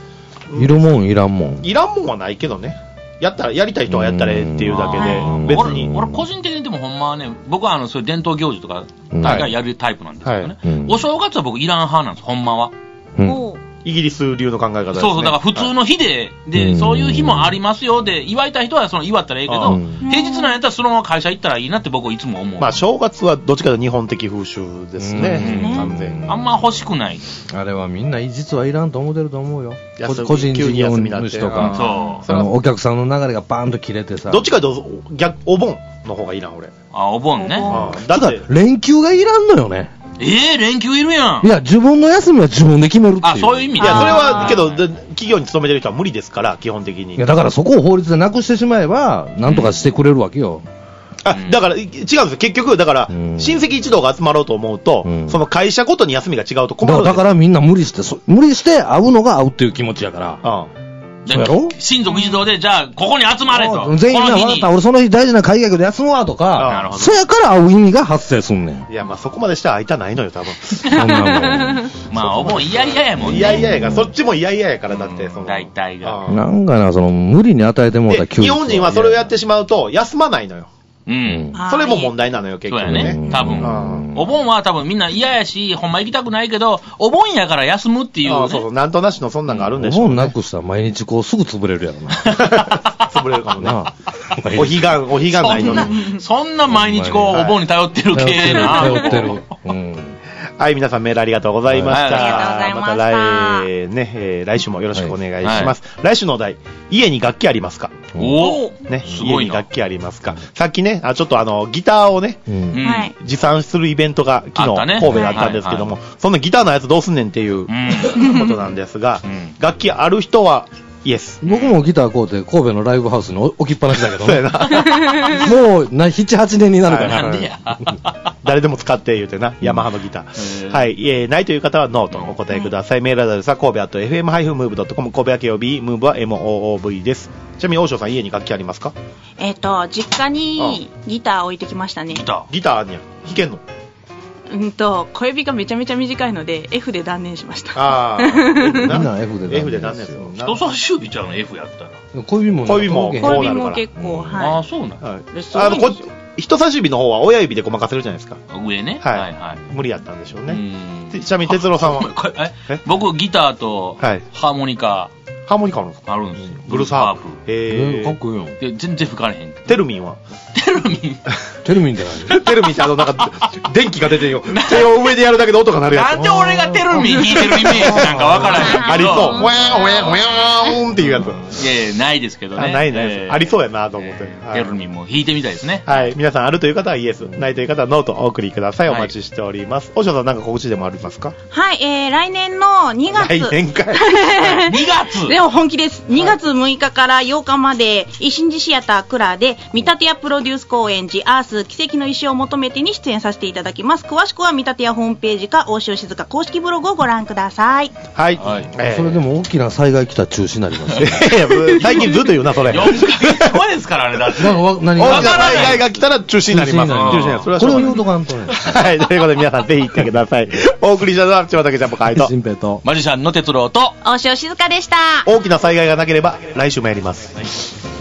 いるもんいらんもん。
いらんもんはないけどね。やったら、やりたい人はやったれっていうだけで、別に。
俺、俺個人的にでもほんまはね、僕はあの、そういう伝統行事とか、大概やるタイプなんですけどね。はいはい、お正月は僕いらん派なんです、ほんまは。
うん、イギリス流の考え方ですね。
そうそう、だから普通の日で、はい、で、そういう日もありますよ、で、祝いたい人はその祝ったらええけど、平日なんやったらそのまま会社行ったらいいなって僕はいつも思う。
まあ、正月はどっちかというと日本的風習ですね、完全に。
あんま欲しくない。
あれはみんな実はいらんと思ってると思うよ。個人事業主とか、そうあのお客さんの流れがバーンと切れてさ。
どっちかというと逆、お盆の方がいらん、俺。
あ、お盆ね。
だって連休がいらんのよね。
ええー、連休いるやん。
いや、自分の休みは自分で決めるっていう。
あ、そういう意味
いや、それは、けど、企業に勤めてる人は無理ですから、基本的に。
いや、だからそこを法律でなくしてしまえば、なんとかしてくれるわけよ。
うん、あ、だから、違うんですよ。結局、だから、うん、親戚一同が集まろうと思うと、うん、その会社ごとに休みが違うと困るわけ。
だからみんな無理して、無理して会うのが会うっていう気持ちやから。ああ
そうやろ親族一同で、じゃあ、ここに集まれと。
全員が分かった、俺その日大事な会議で休むわとか、そやから会う意味が発生すんね
ん。いや、まあそこまでしたら会いたないのよ、多分。そ
んなもん。まあ、お盆嫌々やもんね。
嫌々やから、そっちも嫌々やから、だって、その。
大体が。
なんかな、その、無理に与えてもらった
休日。日本人はそれをやってしまうと、休まないのよ。
うん。
それも問題なのよ、結局ね。
そうやね。多分。お盆は多分みんな嫌やし、ほんま行きたくないけど、お盆やから休むっていう、ね。
ああ、そうそう。なんとなしのそんなんがあるんでしょう、ね。
お盆なくしたら毎日こうすぐ潰れるやろな。
潰れるかもね。お彼岸、お彼岸ないの
に。そんな毎日こう、お盆に頼ってる系な。
頼ってる。うん。
はい、皆さんメールありがとうございました。
ありがとうございました。
また来、ね、えー、来週もよろしくお願いします。はいはい、来週のお題、家に楽器ありますか？
お
お、ね、家に楽器ありますか？さっきね、あ、ちょっとあの、ギターをね、うん、持参するイベントが昨日、ね、神戸だったんですけども、はいはいはい、そのギターのやつどうすんねんっていうことなんですが、うん、楽器ある人は、イエス。
僕もギター買うて神戸のライブハウスに置きっぱなしだけどね。もう、な、なな、はちねんになるから。
なんでや。
誰でも使って言うてな、ヤマハのギター。はい。えー、ないという方はノーとお答えください。メールアドレスは神戸アット エフエムハイフンムーブドットコム、神戸明け曜日、ムーブは エムオーオーブイ です。ちなみに、大将さん、家に楽器ありますか？
えっと、実家にギター置いてきましたね。
ギター
ギターに弾けんの？
うんと、小指がめちゃめちゃ短いので F で断念しました。
ああ。み
んな F で断念。
F で断念する。
人差し指ちゃうの F やったら。
小指も。
小指も。
小指も結構、はい。
ああ、そうなん。
はい。あの、こ人差し指の方は親指でごまかせるじゃないですか。
上ね。
はい。はいはい、無理やったんでしょうね。ちなみに哲郎さんは
え僕ギターとハーモニカ。
ハーモニカあるんですか？
あるんですよ。
グルースハープ。
へえ。かっこいいよ。
で、全然吹かれへん。
テルミンは
テルミン
テルミンって何？
テルミンってあの、なんか、電気が出てるよ。手を上でやるだけで音が鳴るやつ。
なんで俺がテルミン弾いてるイメージなんかわからへんけど。
ありそう。ウェーン、ウェーン、ウェーンっていうやつ。
いやいや、ないですけどね。
ないないです。ありそうやなと思って。
テルミンも弾いてみたいですね。
はい。皆さんあるという方はイエス、ないという方はノーとお送りください。お待ちしております。おしょさんなんか告知でもありますか？
はい、えー、来年のにがつ。
来年かい。
にがつ
でも本気です。にがつむいかからようかまで、一心寺シアタークラで、見立て屋プロデュース公演時、アース奇跡の石を求めてに出演させていただきます。詳しくは見立て屋ホームページか、大塩静香公式ブログをご覧ください。
はい。
はいえー、それでも大きな災害来たら中止になります、ね。
最近ずっと言うな、それ。
よんかげつごですからね、だって。
大きな災害が来たら中止になります。中止になります。それは
これを言うとかんとね。
はい。ということで皆さんぜひ行ってください。お送りしたのは、千葉竹ちゃんぽかいと。
新平と。
マジシャンの哲郎と。
大塩静香でした。
大きな災害がなければ、来週もやります。はい